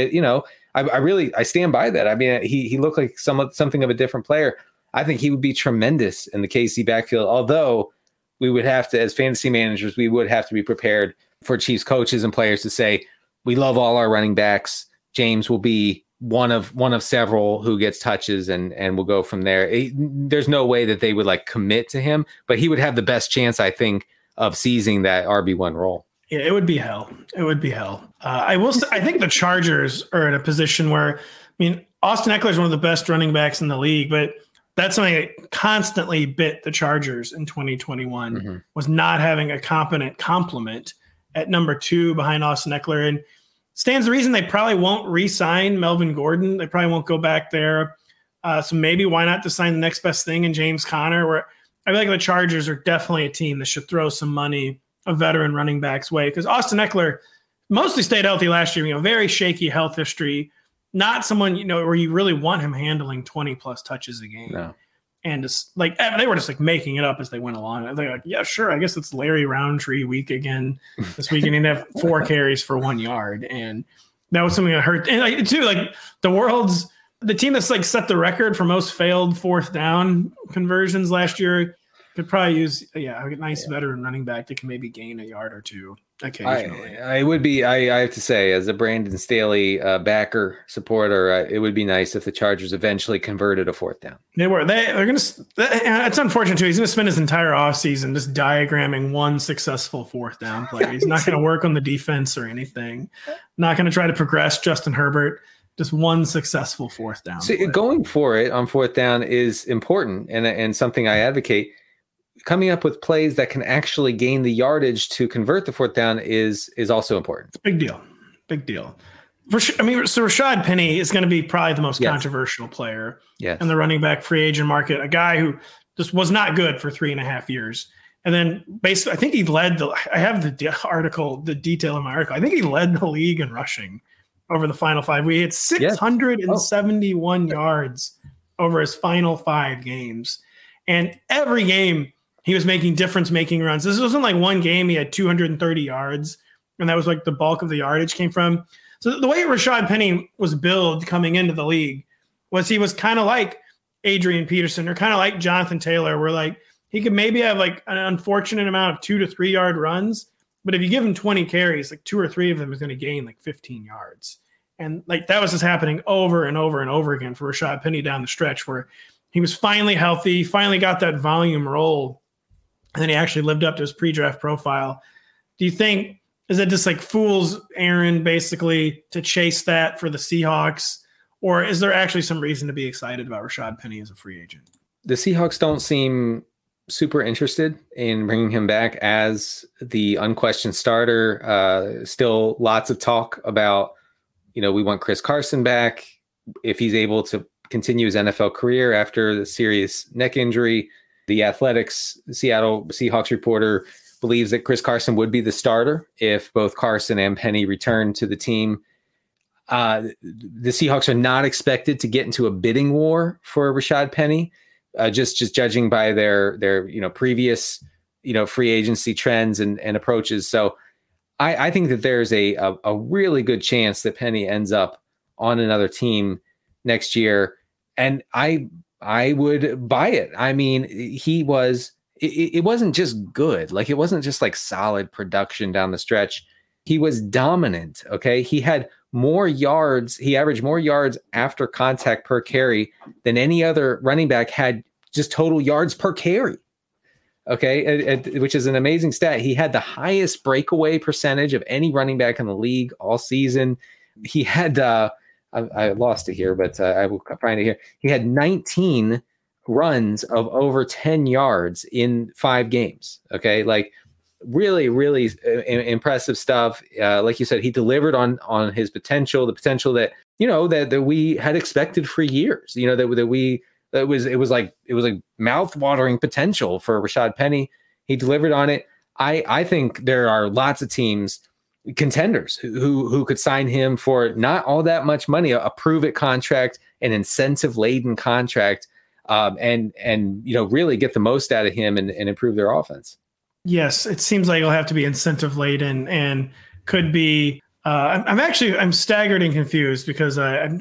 I stand by that. I mean, he looked like something of a different player. I think he would be tremendous in the KC backfield, although we would have to, as fantasy managers, we would have to be prepared for Chiefs coaches and players to say, we love all our running backs. James will be one of several who gets touches and we'll go from there. There's no way that they would like commit to him, but he would have the best chance, I think, of seizing that RB1 role. Yeah, it would be hell. It would be hell. I think the Chargers are in a position where, Austin Eckler is one of the best running backs in the league, but that's something that constantly bit the Chargers in 2021 was not having a competent complement at number 2 behind Austin Eckler. And stands the reason they probably won't re-sign Melvin Gordon. They probably won't go back there. So maybe why not to sign the next best thing in James Conner, where I feel like the Chargers are definitely a team that should throw some money a veteran running back's way, because Austin Eckler mostly stayed healthy last year, very shaky health history, not someone, where you really want him handling 20 plus touches a game. No. And just like, they were just like making it up as they went along. They're like, yeah, sure. I guess it's Larry Roundtree week again this week. And he'd have 4 carries for 1 yard. And that was something that hurt. And the team that's like set the record for most failed 4th down conversions last year could probably use a nice veteran running back that can maybe gain a yard or 2 occasionally. I would be, I have to say, as a Brandon Staley backer supporter, it would be nice if the Chargers eventually converted a 4th down. They're going to. It's unfortunate too. He's going to spend his entire offseason just diagramming one successful 4th down play. He's not going to work on the defense or anything. Not going to try to progress Justin Herbert. just one successful fourth down. So going for it on fourth down is important and something I advocate. Coming up with plays that can actually gain the yardage to convert the fourth down is also important. Big deal. So Rashad Penny is going to be probably the most controversial player in the running back free agent market. A guy who just was not good for 3.5 years. And then basically, I think he led I have the detail in my article. I think he led the league in rushing over the final 5. We had 671 yards over his final 5 games. And every game he was making difference-making runs. This wasn't like one game he had 230 yards, and that was like the bulk of the yardage came from. So the way Rashad Penny was billed coming into the league was he was kind of like Adrian Peterson or kind of like Jonathan Taylor, where like he could maybe have like an unfortunate amount of 2 to 3 yard runs, but if you give him 20 carries, like 2 or 3 of them is going to gain like 15 yards. And like that was just happening over and over and over again for Rashad Penny down the stretch, where he was finally healthy, finally got that volume role, and then he actually lived up to his pre-draft profile. Do you think, is it just like fools Aaron basically to chase that for the Seahawks, or is there actually some reason to be excited about Rashad Penny as a free agent? The Seahawks don't seem super interested in bringing him back as the unquestioned starter. Still lots of talk about, we want Chris Carson back if he's able to continue his NFL career after the serious neck injury. The Athletics Seattle Seahawks reporter believes that Chris Carson would be the starter if both Carson and Penny return to the team. The Seahawks are not expected to get into a bidding war for Rashad Penny, just judging by their previous free agency trends and approaches. So I think that there's a really good chance that Penny ends up on another team next year, and I would buy it. I mean, it wasn't just good. Like, it wasn't just like solid production down the stretch. He was dominant. Okay. He had more yards. He averaged more yards after contact per carry than any other running back had, just total yards per carry. Okay. Which is an amazing stat. He had the highest breakaway percentage of any running back in the league all season. He had, I lost it here, but I will find it here. He had 19 runs of over 10 yards in 5 games. Okay. Like, really, really impressive stuff. Like you said, he delivered on his potential, the potential that, that we had expected for years, it was like mouth-watering potential for Rashad Penny. He delivered on it. I think there are lots of teams, contenders who could sign him for not all that much money, a prove-it contract, an incentive-laden contract, and really get the most out of him and improve their offense. Yes, it seems like it'll have to be incentive-laden and could be. I'm staggered and confused because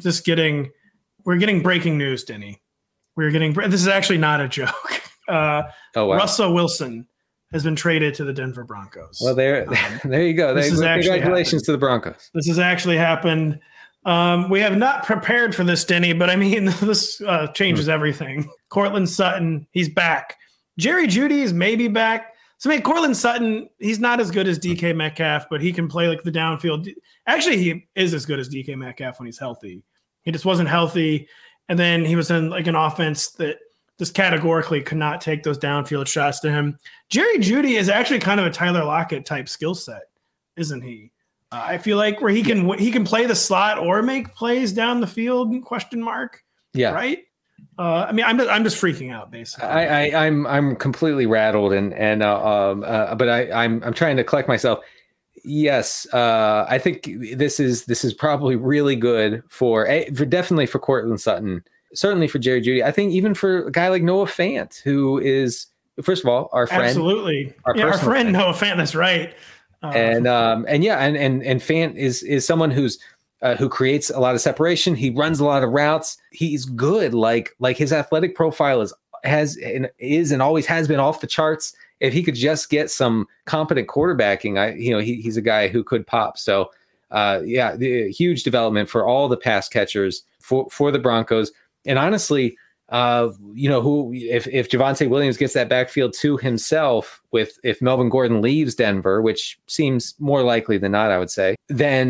we're getting breaking news, Denny. This is actually not a joke. Wow. Russell Wilson has been traded to the Denver Broncos. Well, there you go. Congratulations to the Broncos. This has actually happened. We have not prepared for this, Denny, but I mean, this changes everything. Courtland Sutton, he's back. Jerry Jeudy is maybe back. So, Courtland Sutton, he's not as good as DK Metcalf, but he can play like the downfield. Actually, he is as good as DK Metcalf when he's healthy. He just wasn't healthy. And then he was in like an offense that just categorically could not take those downfield shots to him. Jerry Jeudy is actually kind of a Tyler Lockett type skill set, isn't he? I feel like where he can play the slot or make plays down the field, ? Yeah. Right. I'm just freaking out basically. I'm completely rattled but I'm trying to collect myself. Yes. I think this is probably really good for definitely for Courtland Sutton, certainly for Jerry Jeudy. I think even for a guy like Noah Fant, who is, first of all, our friend. Absolutely. Our friend Noah Fant. That's right. And Fant is someone who creates a lot of separation. He runs a lot of routes. He's good. Like his athletic profile is and always has been off the charts. If he could just get some competent quarterbacking, he's a guy who could pop. So, the huge development for all the pass catchers for the Broncos. And honestly, if Javonte Williams gets that backfield to himself, if Melvin Gordon leaves Denver, which seems more likely than not, I would say, then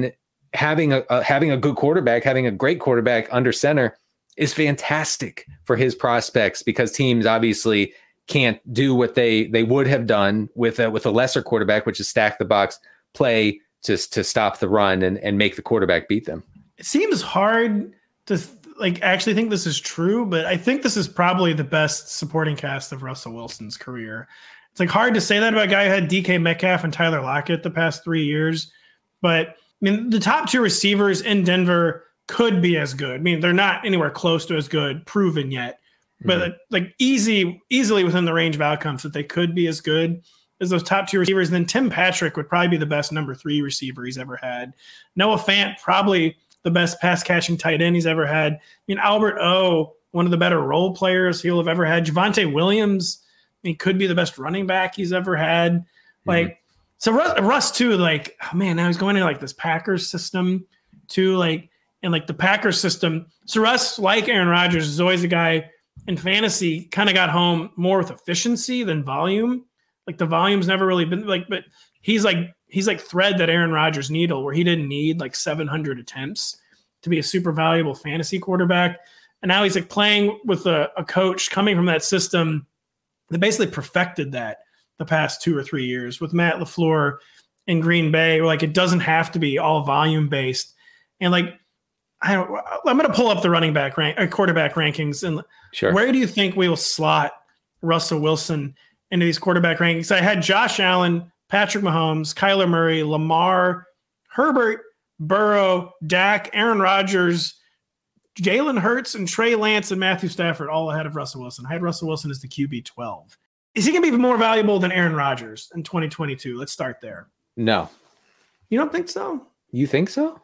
having a good quarterback, having a great quarterback under center is fantastic for his prospects, because teams obviously can't do what they would have done with a lesser quarterback, which is stack the box, play just to stop the run and make the quarterback beat them. It seems hard to actually think this is true, but I think this is probably the best supporting cast of Russell Wilson's career. It's hard to say that about a guy who had DK Metcalf and Tyler Lockett the past 3 years, but I mean, the top two receivers in Denver could be as good. I mean, they're not anywhere close to as good, proven yet, but easily within the range of outcomes that they could be as good as those top two receivers. And then Tim Patrick would probably be the best number 3 receiver he's ever had. Noah Fant, probably the best pass catching tight end he's ever had. I mean, Albert O, one of the better role players he'll have ever had. Javonte Williams, he could be the best running back he's ever had. So Russ too, now he's going into this Packers system too, and the Packers system. So Russ, like Aaron Rodgers, is always a guy in fantasy kind of got home more with efficiency than volume. The volume's never really been but he's like thread that Aaron Rodgers needle, where he didn't need 700 attempts to be a super valuable fantasy quarterback. And now he's playing with a coach coming from that system that basically perfected that the past 2 or 3 years with Matt LaFleur in Green Bay, where it doesn't have to be all volume based. And I'm going to pull up the quarterback rankings. And sure, where do you think we will slot Russell Wilson into these quarterback rankings? I had Josh Allen, Patrick Mahomes, Kyler Murray, Lamar, Herbert, Burrow, Dak, Aaron Rodgers, Jalen Hurts, and Trey Lance and Matthew Stafford all ahead of Russell Wilson. I had Russell Wilson as the QB 12. Is he going to be more valuable than Aaron Rodgers in 2022? Let's start there. No. You don't think so? You think so?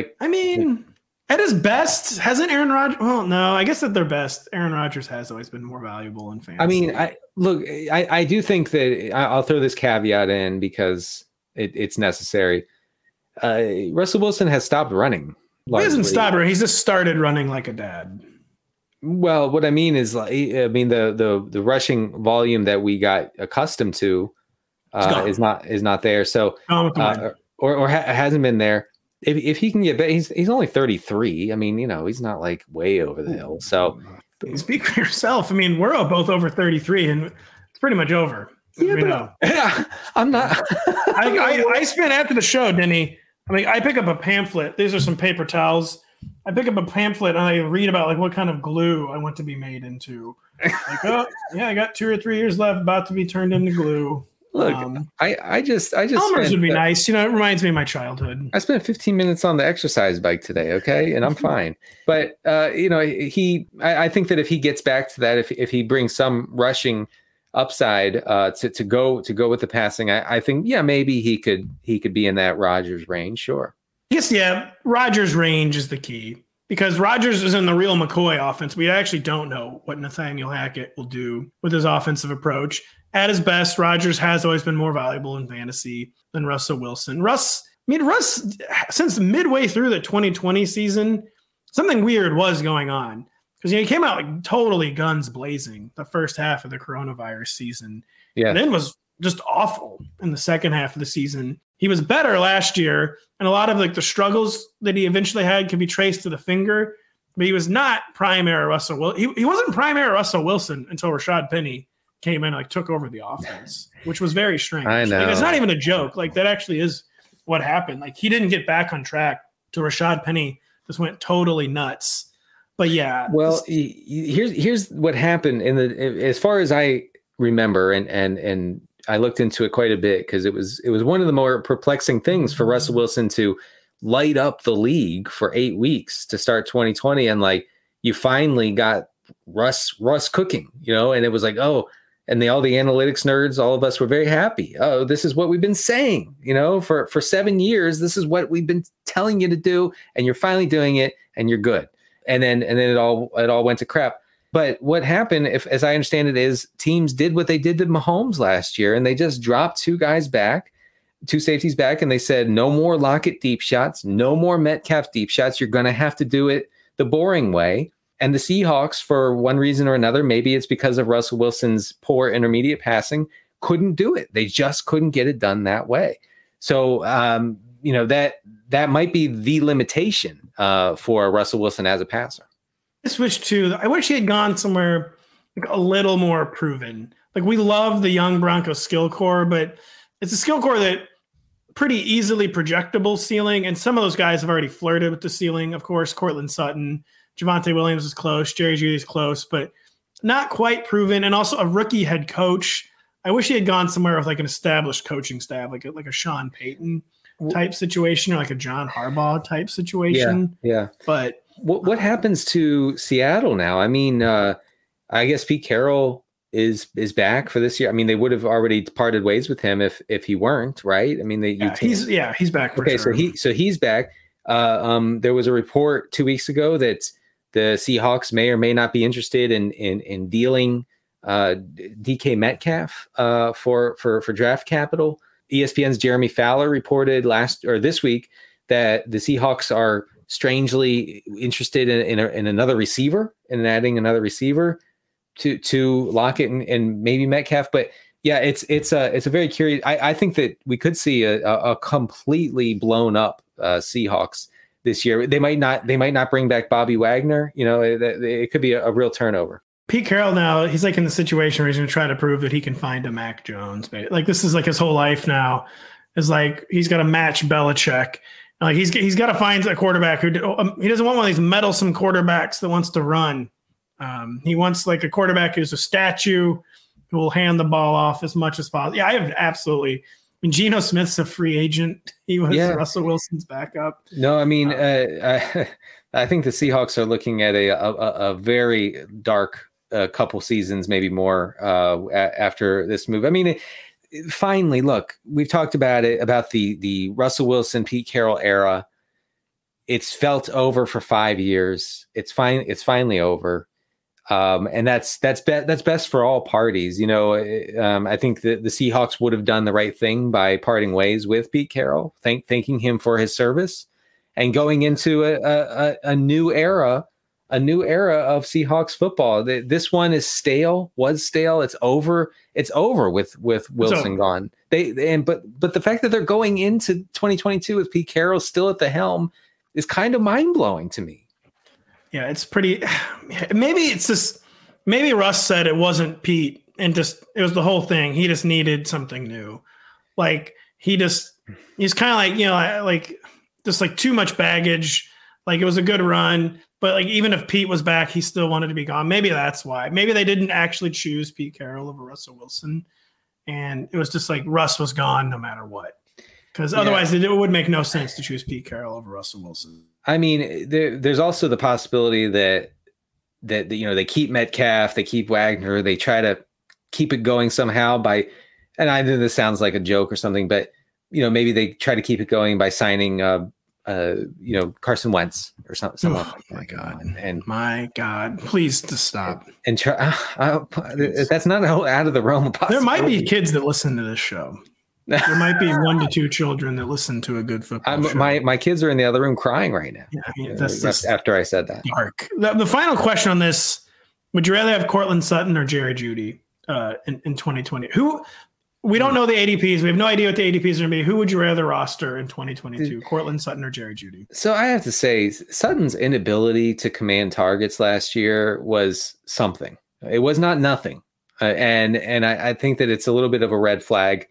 At his best, hasn't Aaron Rodgers? Well, no, I guess at their best, Aaron Rodgers has always been more valuable in fantasy. I do think that I'll throw this caveat in because it's necessary. Russell Wilson has stopped running. He hasn't stopped running. He's just started running like a dad. Well, what I mean is, the rushing volume that we got accustomed to is not there. So, or hasn't been there. If he can get better, he's only 33. I mean, he's not way over the hill. So, speak for yourself. I mean, we're all both over 33, and it's pretty much over. Yeah, I'm not. I spent after the show, Denny. I pick up a pamphlet. These are some paper towels. I pick up a pamphlet and I read about what kind of glue I want to be made into. I got 2 or 3 years left, about to be turned into glue. Look, I just Elmer's would be nice. It reminds me of my childhood. I spent 15 minutes on the exercise bike today. Okay. And I'm fine. But, I think that if he gets back to that, if he brings some rushing upside to go with the passing, I think, maybe he could be in that Rodgers range. Sure. Yes. Rodgers range is the key, because Rodgers is in the real McCoy offense. We actually don't know what Nathaniel Hackett will do with his offensive approach. At his best, Rodgers has always been more valuable in fantasy than Russell Wilson. Russ, since midway through the 2020 season, something weird was going on, because he came out totally guns blazing the first half of the coronavirus season. Yeah. And then was just awful in the second half of the season. He was better last year, and a lot of the struggles that he eventually had can be traced to the finger, but he was not prime era Russell Wilson. He wasn't prime era Russell Wilson until Rashad Penny came in and took over the offense, which was very strange. I know. It's not even a joke. That actually is what happened. He didn't get back on track till Rashad Penny just went totally nuts. But yeah. Well, here's what happened as far as I remember, and I looked into it quite a bit, because it was one of the more perplexing things for Russell Wilson to light up the league for 8 weeks to start 2020, and you finally got Russ cooking, and it was and all the analytics nerds, all of us were very happy. Oh, this is what we've been saying, for 7 years. This is what we've been telling you to do, and you're finally doing it, and you're good. And then it all went to crap. But what happened, as I understand it, is teams did what they did to Mahomes last year, and they just dropped 2 safeties back, and they said, no more Lockett deep shots, no more Metcalf deep shots. You're going to have to do it the boring way. And the Seahawks, for one reason or another, maybe it's because of Russell Wilson's poor intermediate passing, couldn't do it. They just couldn't get it done that way. So that might be the limitation for Russell Wilson as a passer. I wish he had gone somewhere like a little more proven. Like, we love the young Broncos skill core, but it's a skill core that pretty easily projectable ceiling. And some of those guys have already flirted with the ceiling. Of course, Cortland Sutton, Javonte Williams is close. Jerry Jeudy is close, but not quite proven. And also a rookie head coach. I wish he had gone somewhere with like an established coaching staff, like a Sean Payton type situation, or like a John Harbaugh type situation. Yeah. But what happens to Seattle now? I mean, I guess Pete Carroll is back for this year. I mean, they would have already parted ways with him if he weren't, right? I mean, he's back. For okay, sure. so he's back. There was a report 2 weeks ago that the Seahawks may or may not be interested in dealing DK Metcalf for draft capital. ESPN's Jeremy Fowler reported this week that the Seahawks are strangely interested in another receiver and adding another receiver to Lockett and maybe Metcalf. But yeah, it's a very curious. I think that we could see a completely blown up Seahawks this year. They might not bring back Bobby Wagner. It could be a real turnover. Pete Carroll now, he's like in the situation where he's going to try to prove that he can find a Mac Jones. Like, this is like his whole life now. Is like he's got to match Belichick. Like, he's got to find a quarterback who he doesn't want one of these meddlesome quarterbacks that wants to run. He wants like a quarterback who's a statue who will hand the ball off as much as possible. Yeah, I have absolutely. I mean, Geno Smith's a free agent. He was Russell Wilson's backup. No, I mean, I think the Seahawks are looking at a very dark couple seasons, maybe more after this move. I mean, finally, look, we've talked about the Russell Wilson, Pete Carroll era. It's felt over for 5 years. It's finally over. And that's best for all parties. I think the Seahawks would have done the right thing by parting ways with Pete Carroll, thanking him for his service, and going into a new era of Seahawks football. This one is stale. Was stale. It's over. It's over with Wilson gone. But the fact that they're going into 2022 with Pete Carroll still at the helm is kind of mind blowing to me. Yeah, it's pretty. Maybe Russ said it wasn't Pete, and it was the whole thing. He just needed something new. Like, he's kind of like just like too much baggage. Like, it was a good run, but like even if Pete was back, he still wanted to be gone. Maybe that's why. Maybe they didn't actually choose Pete Carroll over Russell Wilson, and it was just like Russ was gone no matter what. Because otherwise, it would make no sense to choose Pete Carroll over Russell Wilson. I mean, there's also the possibility that they keep Metcalf, they keep Wagner, they try to keep it going somehow by, and I know this sounds like a joke or something, but maybe they try to keep it going by signing Carson Wentz or something. My God, please to stop. And that's not out of the realm of possibility. There might be kids that listen to this show. There might be 1 to 2 children that listen to a good football show. My kids are in the other room crying right now. Yeah, that's after I said that. Dark. The final question on this: would you rather have Cortland Sutton or Jerry Jeudy in 2020? We don't know the ADPs. We have no idea what the ADPs are going to be. Who would you rather roster in 2022? Cortland Sutton or Jerry Jeudy? So I have to say, Sutton's inability to command targets last year was something. It was not nothing, and I think that it's a little bit of a red flag.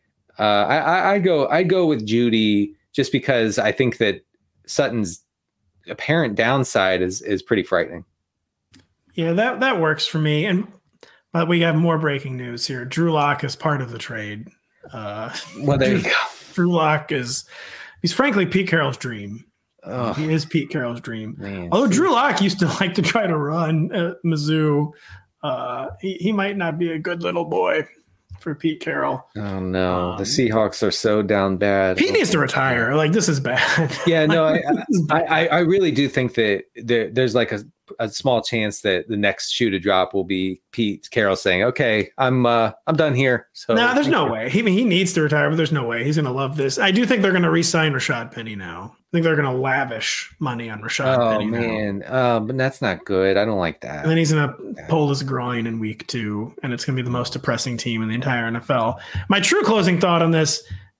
I'd go with Jeudy just because I think that Sutton's apparent downside is pretty frightening. Yeah, that works for me. But we have more breaking news here. Drew Lock is part of the trade. Well, there you go. Drew Lock he's frankly Pete Carroll's dream. He is Pete Carroll's dream. Man, although Drew Lock used to like to try to run at Mizzou, he might not be a good little boy for Pete Carroll. Oh no, the Seahawks are so down bad. He needs to retire. Like, this is bad. Yeah, no, I really do think that there's like a small chance that the next shoe to drop will be Pete Carroll saying, "Okay, I'm done here." So no, there's no way. He needs to retire, but there's no way he's going to love this. I do think they're going to re-sign Rashad Penny now. I think they're going to lavish money on Rashad Penny. Oh man, but that's not good. I don't like that. And then he's going to pull his groin in week 2, and it's going to be the most depressing team in the entire NFL. My true closing thought on this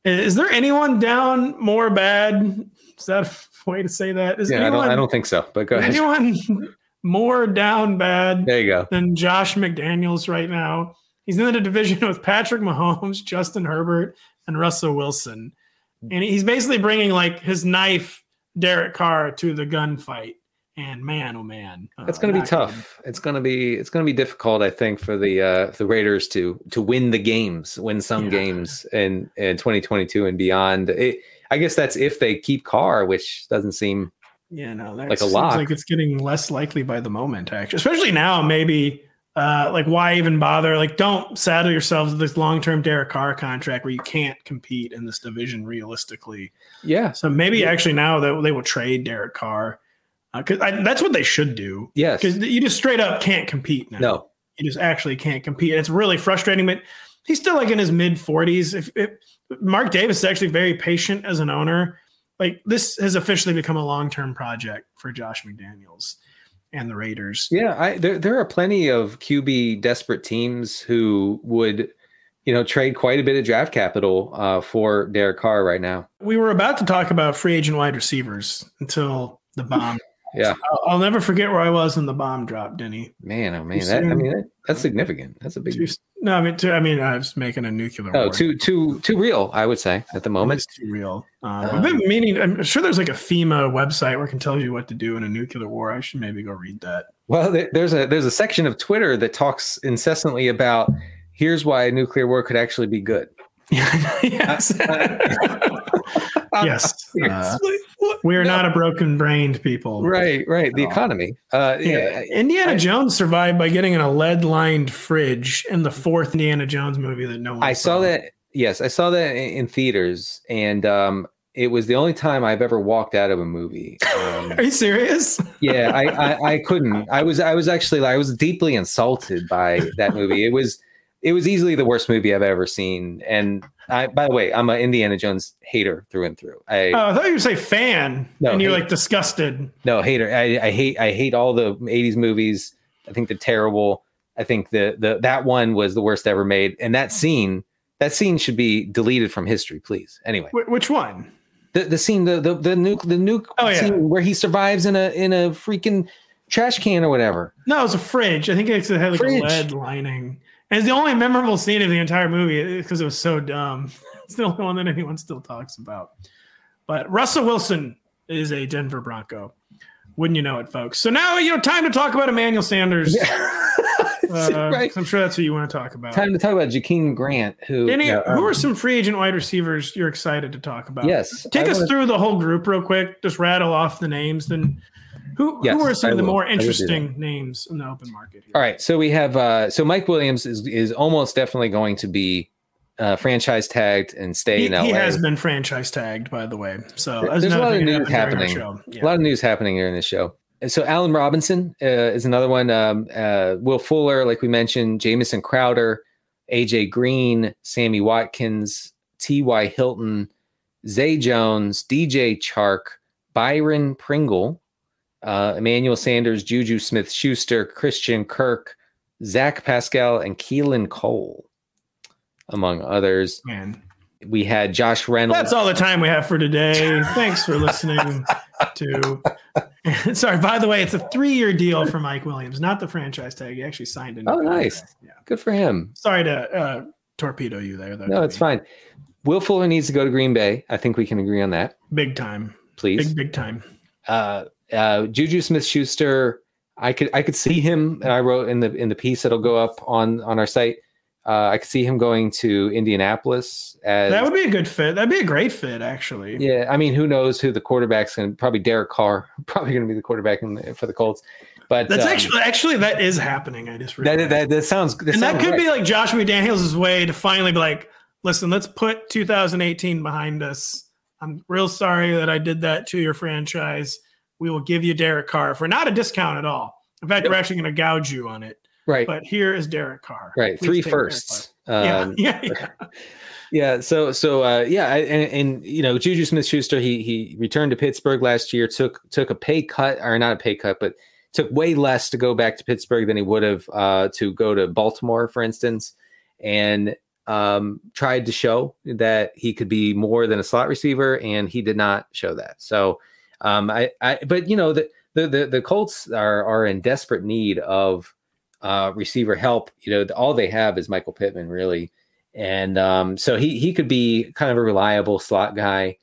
Is there anyone down more bad? Is that a way to say that? Is anyone, I don't think so, but go ahead. Anyone more down bad There you go. than Josh McDaniels right now? He's in the division with Patrick Mahomes, Justin Herbert, and Russell Wilson. And he's basically bringing like his knife, Derek Carr, to the gunfight. And man, oh man, it's going to be tough. It's going to be difficult, I think, for the Raiders to win the games, win some games in 2022 and beyond. I guess that's if they keep Carr, which doesn't seem like a lot. Like it's getting less likely by the moment, actually, especially now. Maybe like why even bother? Like don't saddle yourselves with this long-term Derek Carr contract where you can't compete in this division realistically. Yeah. So maybe actually now that they will trade Derek Carr. Because that's what they should do. Yes. Because you just straight up can't compete now. No. You just actually can't compete. It's really frustrating, but he's still like in his mid-40s. If Mark Davis is actually very patient as an owner. Like this has officially become a long-term project for Josh McDaniels and the Raiders. Yeah, there are plenty of QB desperate teams who would, trade quite a bit of draft capital for Derek Carr right now. We were about to talk about free agent wide receivers until the bomb. Yeah, I'll never forget where I was when the bomb dropped, Denny. Man, oh man, that's significant. That's a big. No, I was making a nuclear. Oh, too real, I would say at the moment. It's too real. I've been meaning. I'm sure there's like a FEMA website where it can tell you what to do in a nuclear war. I should maybe go read that. Well, there's a section of Twitter that talks incessantly about here's why a nuclear war could actually be good. Yes. Yes. We are not a broken-brained people. Right. The economy. Indiana Jones survived by getting in a lead-lined fridge in the fourth Indiana Jones movie that no one saw. Saw that. Yes, I saw that in theaters, and it was the only time I've ever walked out of a movie. Are you serious? Yeah, I couldn't. I was deeply insulted by that movie. It was easily the worst movie I've ever seen. And by the way, I'm an Indiana Jones hater through and through. I thought you would say fan, and you're like disgusted. No, hater. I hate all the 80s movies. I think they're terrible. I think that one was the worst ever made. And that scene should be deleted from history, please. Anyway, which one? The scene, the nuke scene where he survives in a freaking trash can or whatever. No, it was a fridge. I think it had like a lead lining. And it's the only memorable scene of the entire movie because it was so dumb. It's the only one that anyone still talks about. But Russell Wilson is a Denver Bronco. Wouldn't you know it, folks? So now, time to talk about Emmanuel Sanders. Right. I'm sure that's what you want to talk about. Time to talk about Jakeem Grant. Who are some free agent wide receivers you're excited to talk about? Yes. Take us through the whole group real quick. Just rattle off the names. Then who are some of the more interesting names in the open market here? All right. So we have so Mike Williams is almost definitely going to be franchise tagged and stay in LA. He has been franchise tagged, by the way. So there's a lot of news happening. Yeah. A lot of news happening here in this show. And so Allen Robinson is another one. Will Fuller, like we mentioned, Jamison Crowder, AJ Green, Sammy Watkins, T.Y. Hilton, Zay Jones, DJ Chark, Byron Pringle, Emmanuel Sanders, Juju Smith-Schuster, Christian Kirk, Zach Pascal, and Keelan Cole, among others. Man. We had Josh Reynolds. That's all the time we have for today. Thanks for listening to. Sorry, by the way, it's a 3-year deal for Mike Williams, not the franchise tag. He actually signed it. Oh, nice. Yeah. Good for him. Sorry to torpedo you there. No, it's fine. Will Fuller needs to go to Green Bay. I think we can agree on that. Big time. Please. Big time. Juju Smith-Schuster, I could see him, and I wrote in the piece that'll go up on our site. I could see him going to Indianapolis. That would be a good fit. That'd be a great fit, actually. Yeah, I mean, who knows who the quarterback's going to? Probably Derek Carr, probably going to be the quarterback for the Colts. But that's actually that is happening. I just realized. that sounds. That could be like Josh McDaniels' way to finally be like, listen, let's put 2018 behind us. I'm real sorry that I did that to your franchise. We will give you Derek Carr for not a discount at all. In fact, we're actually going to gouge you on it. Right. But here is Derek Carr. Right. Please 3 firsts. Yeah. Yeah. So Juju Smith-Schuster, he returned to Pittsburgh last year, took a pay cut, or not a pay cut, but took way less to go back to Pittsburgh than he would have to go to Baltimore, for instance. And tried to show that he could be more than a slot receiver, and he did not show that. So, but you know, the Colts are in desperate need of receiver help. You know, all they have is Michael Pittman, really, and so he could be kind of a reliable slot guy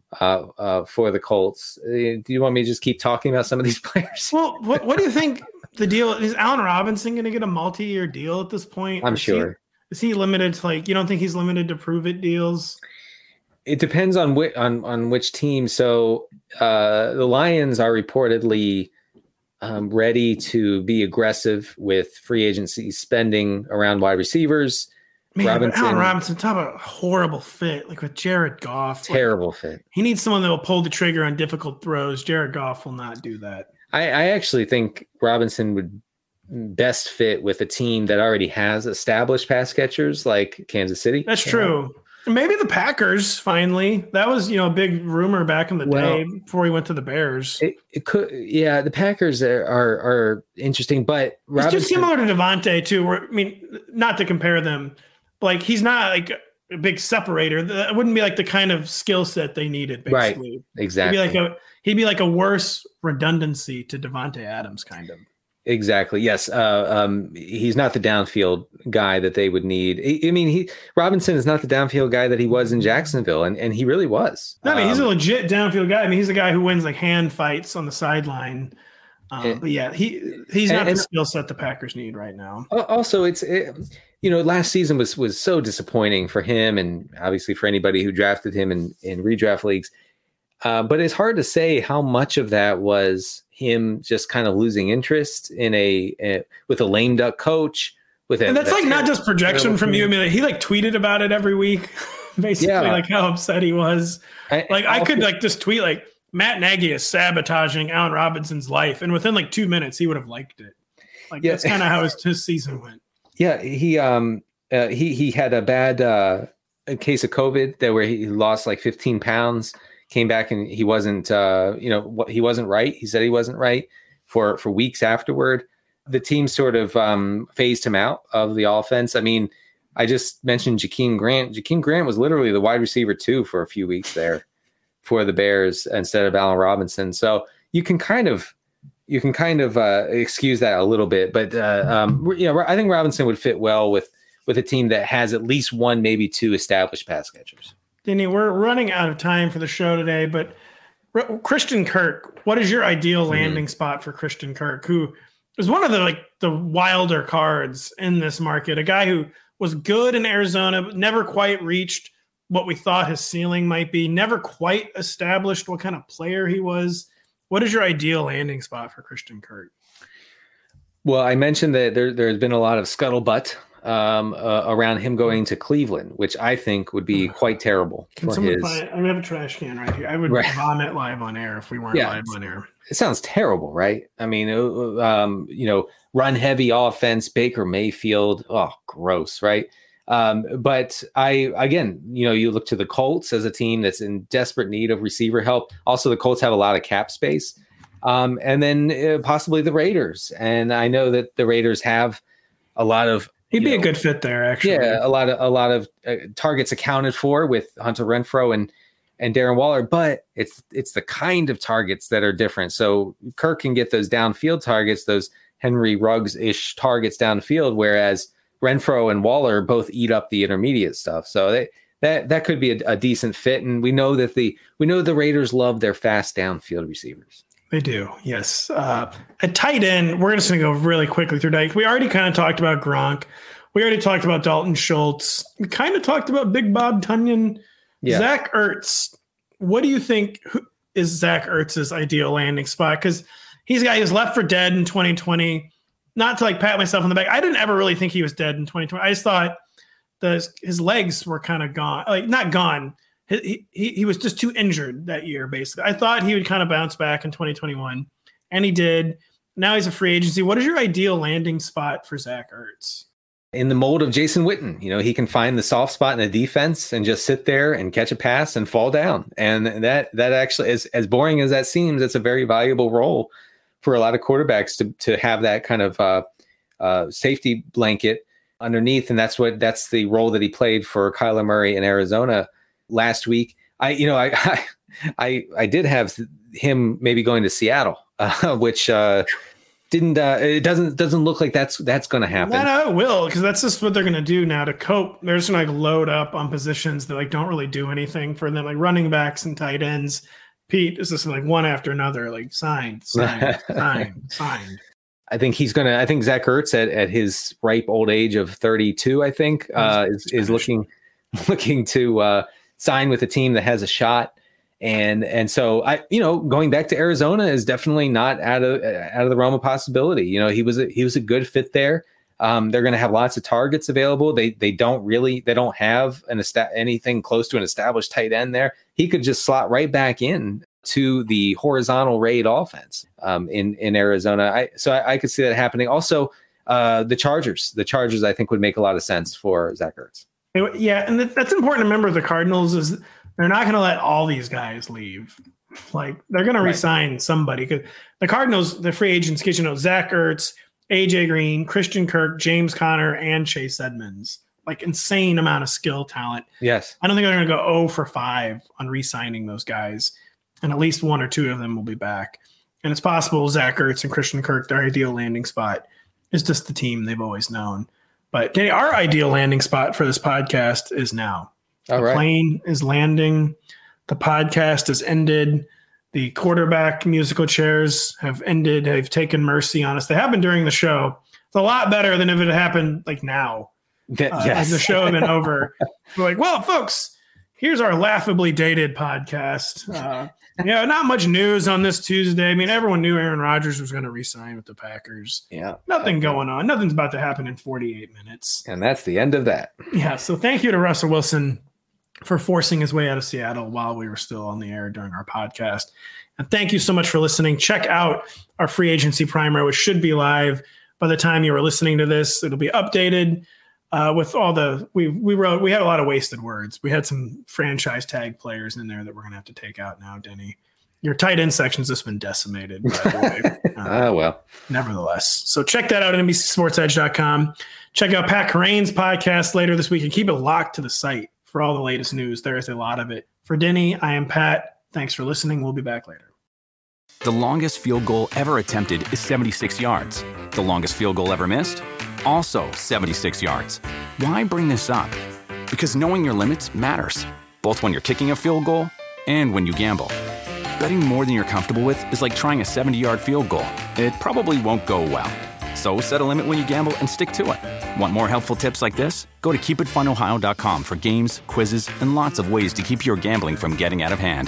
for the Colts. Do you want me to just keep talking about some of these players? Well, what do you think the deal is? Allen Robinson going to get a multi-year deal at this point? I'm sure. Is he limited to, like, you don't think he's limited to prove it deals? It depends on which team. So the Lions are reportedly ready to be aggressive with free agency spending around wide receivers. Man, Allen Robinson, talk about a horrible fit, like with Jared Goff. Terrible fit. He needs someone that will pull the trigger on difficult throws. Jared Goff will not do that. I actually think Robinson would best fit with a team that already has established pass catchers like Kansas City. That's true. Maybe the Packers finally. That was, a big rumor back in the day before he went to the Bears. It could, yeah. The Packers are interesting, but Robinson, it's too similar to Devontae too. Where, I mean, not to compare them, but like he's not like a big separator. That wouldn't be like the kind of skill set they needed. Basically. Right. Exactly. He'd be like a worse redundancy to Devontae Adams, kind of. Exactly. Yes. He's not the downfield guy that they would need. I mean, Robinson is not the downfield guy that he was in Jacksonville, and he really was. No, I mean, he's a legit downfield guy. I mean, he's the guy who wins like hand fights on the sideline. But yeah, he's not the skill set the Packers need right now. Also, last season was so disappointing for him, and obviously for anybody who drafted him in redraft leagues. But it's hard to say how much of that was him just kind of losing interest in with a lame duck coach. And that's like not just projection from you. I mean, he like tweeted about it every week, basically, like how upset he was. I could like just tweet like Matt Nagy is sabotaging Allen Robinson's life, and within like 2 minutes he would have liked it. Like that's kind of how his season went. Yeah, he had a bad case of COVID where he lost like 15 pounds. Came back and he wasn't, he wasn't right. He said he wasn't right for weeks afterward. The team sort of phased him out of the offense. I mean, I just mentioned Jakeem Grant. Jakeem Grant was literally the wide receiver 2 for a few weeks there for the Bears instead of Allen Robinson. So you can kind of excuse that a little bit, but I think Robinson would fit well with a team that has at least one, maybe 2 established pass catchers. Denny, we're running out of time for the show today, but Christian Kirk, what is your ideal landing spot for Christian Kirk, who is one of the wilder cards in this market, a guy who was good in Arizona, but never quite reached what we thought his ceiling might be, never quite established what kind of player he was. What is your ideal landing spot for Christian Kirk? Well, I mentioned that there's been a lot of scuttlebutt around him going to Cleveland, which I think would be quite terrible. Can someone find? I have a trash can right here. I would vomit live on air if we weren't live on air. It sounds terrible, right? I mean, run heavy offense, Baker Mayfield. Oh, gross, right? But you look to the Colts as a team that's in desperate need of receiver help. Also, the Colts have a lot of cap space. And then possibly the Raiders. And I know that the Raiders have a lot of. He'd be a good fit there, actually. Yeah, a lot of targets accounted for with Hunter Renfrow and Darren Waller, but it's the kind of targets that are different. So Kirk can get those downfield targets, those Henry Ruggs-ish targets downfield, whereas Renfrow and Waller both eat up the intermediate stuff. So that could be a decent fit, and we know the Raiders love their fast downfield receivers. They do, yes. At tight end, we're just going to go really quickly through that. We already kind of talked about Gronk. We already talked about Dalton Schultz. We kind of talked about Big Bob Tunyon. Yeah. Zach Ertz. What do you think is Zach Ertz's ideal landing spot? Because he's a guy who's left for dead in 2020. Not to like pat myself on the back. I didn't ever really think he was dead in 2020. I just thought his legs were kind of gone. Like not gone. He was just too injured that year, basically. I thought he would kind of bounce back in 2021, and he did. Now he's a free agency. What is your ideal landing spot for Zach Ertz? In the mold of Jason Witten, he can find the soft spot in the defense and just sit there and catch a pass and fall down. And that actually is, as boring as that seems, it's a very valuable role for a lot of quarterbacks to have that kind of safety blanket underneath, and that's the role that he played for Kyler Murray in Arizona last week. I did have him maybe going to Seattle, which it doesn't look like that's going to happen. No, it will, because that's just what they're going to do now to cope. They're just going to load up on positions that don't really do anything for them, like running backs and tight ends. Pete is just one after another, signed. I think I think Zach Ertz at his ripe old age of 32, I think, is looking to sign with a team that has a shot. And so going back to Arizona is definitely not out of the realm of possibility. He was a good fit there. They're going to have lots of targets available. They don't have anything close to an established tight end there. He could just slot right back in to the horizontal raid offense in Arizona. I could see that happening. Also, the Chargers I think would make a lot of sense for Zach Ertz. Yeah, and that's important to remember. The Cardinals is they're not going to let all these guys leave. They're going to re-sign somebody, because the Cardinals, the free agents, Zach Ertz, AJ Green, Christian Kirk, James Conner, and Chase Edmonds. Insane amount of skill talent. Yes. I don't think they're going to go 0 for 5 on re-signing those guys, and at least 1 or 2 of them will be back. And it's possible Zach Ertz and Christian Kirk, their ideal landing spot is just the team they've always known. But our ideal landing spot for this podcast is now. The plane is landing. The podcast has ended. The quarterback musical chairs have ended. They've taken mercy on us. They happened during the show. It's a lot better than if it happened now. As the show had been over. We're well, folks, here's our laughably dated podcast. Not much news on this Tuesday. I mean, everyone knew Aaron Rodgers was going to re-sign with the Packers. Yeah. Nothing going on. Nothing's about to happen in 48 minutes. And that's the end of that. Yeah. So thank you to Russell Wilson for forcing his way out of Seattle while we were still on the air during our podcast. And thank you so much for listening. Check out our free agency primer, which should be live by the time you are listening to this. It'll be updated with all we had a lot of wasted words. We had some franchise tag players in there that we're going to have to take out now, Denny. Your tight end section's just been decimated, by the way. Well. Nevertheless. So check that out at NBCSportsEdge.com. Check out Pat Carane's podcast later this week, and keep it locked to the site for all the latest news. There is a lot of it. For Denny, I am Pat. Thanks for listening. We'll be back later. The longest field goal ever attempted is 76 yards. The longest field goal ever missed? Also 76 yards. Why bring this up? Because knowing your limits matters, both when you're kicking a field goal and when you gamble. Betting more than you're comfortable with is like trying a 70-yard field goal. It probably won't go well. So set a limit when you gamble and stick to it. Want more helpful tips like this? Go to keepitfunohio.com for games, quizzes, and lots of ways to keep your gambling from getting out of hand.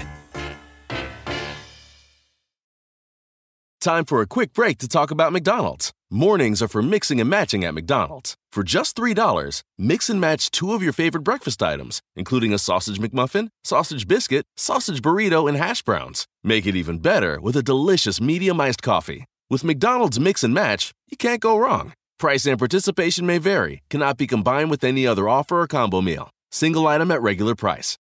Time for a quick break to talk about McDonald's. Mornings are for mixing and matching at McDonald's. For just $3, mix and match 2 of your favorite breakfast items, including a sausage McMuffin, sausage biscuit, sausage burrito, and hash browns. Make it even better with a delicious medium iced coffee. With McDonald's Mix and Match, you can't go wrong. Price and participation may vary. Cannot be combined with any other offer or combo meal. Single item at regular price.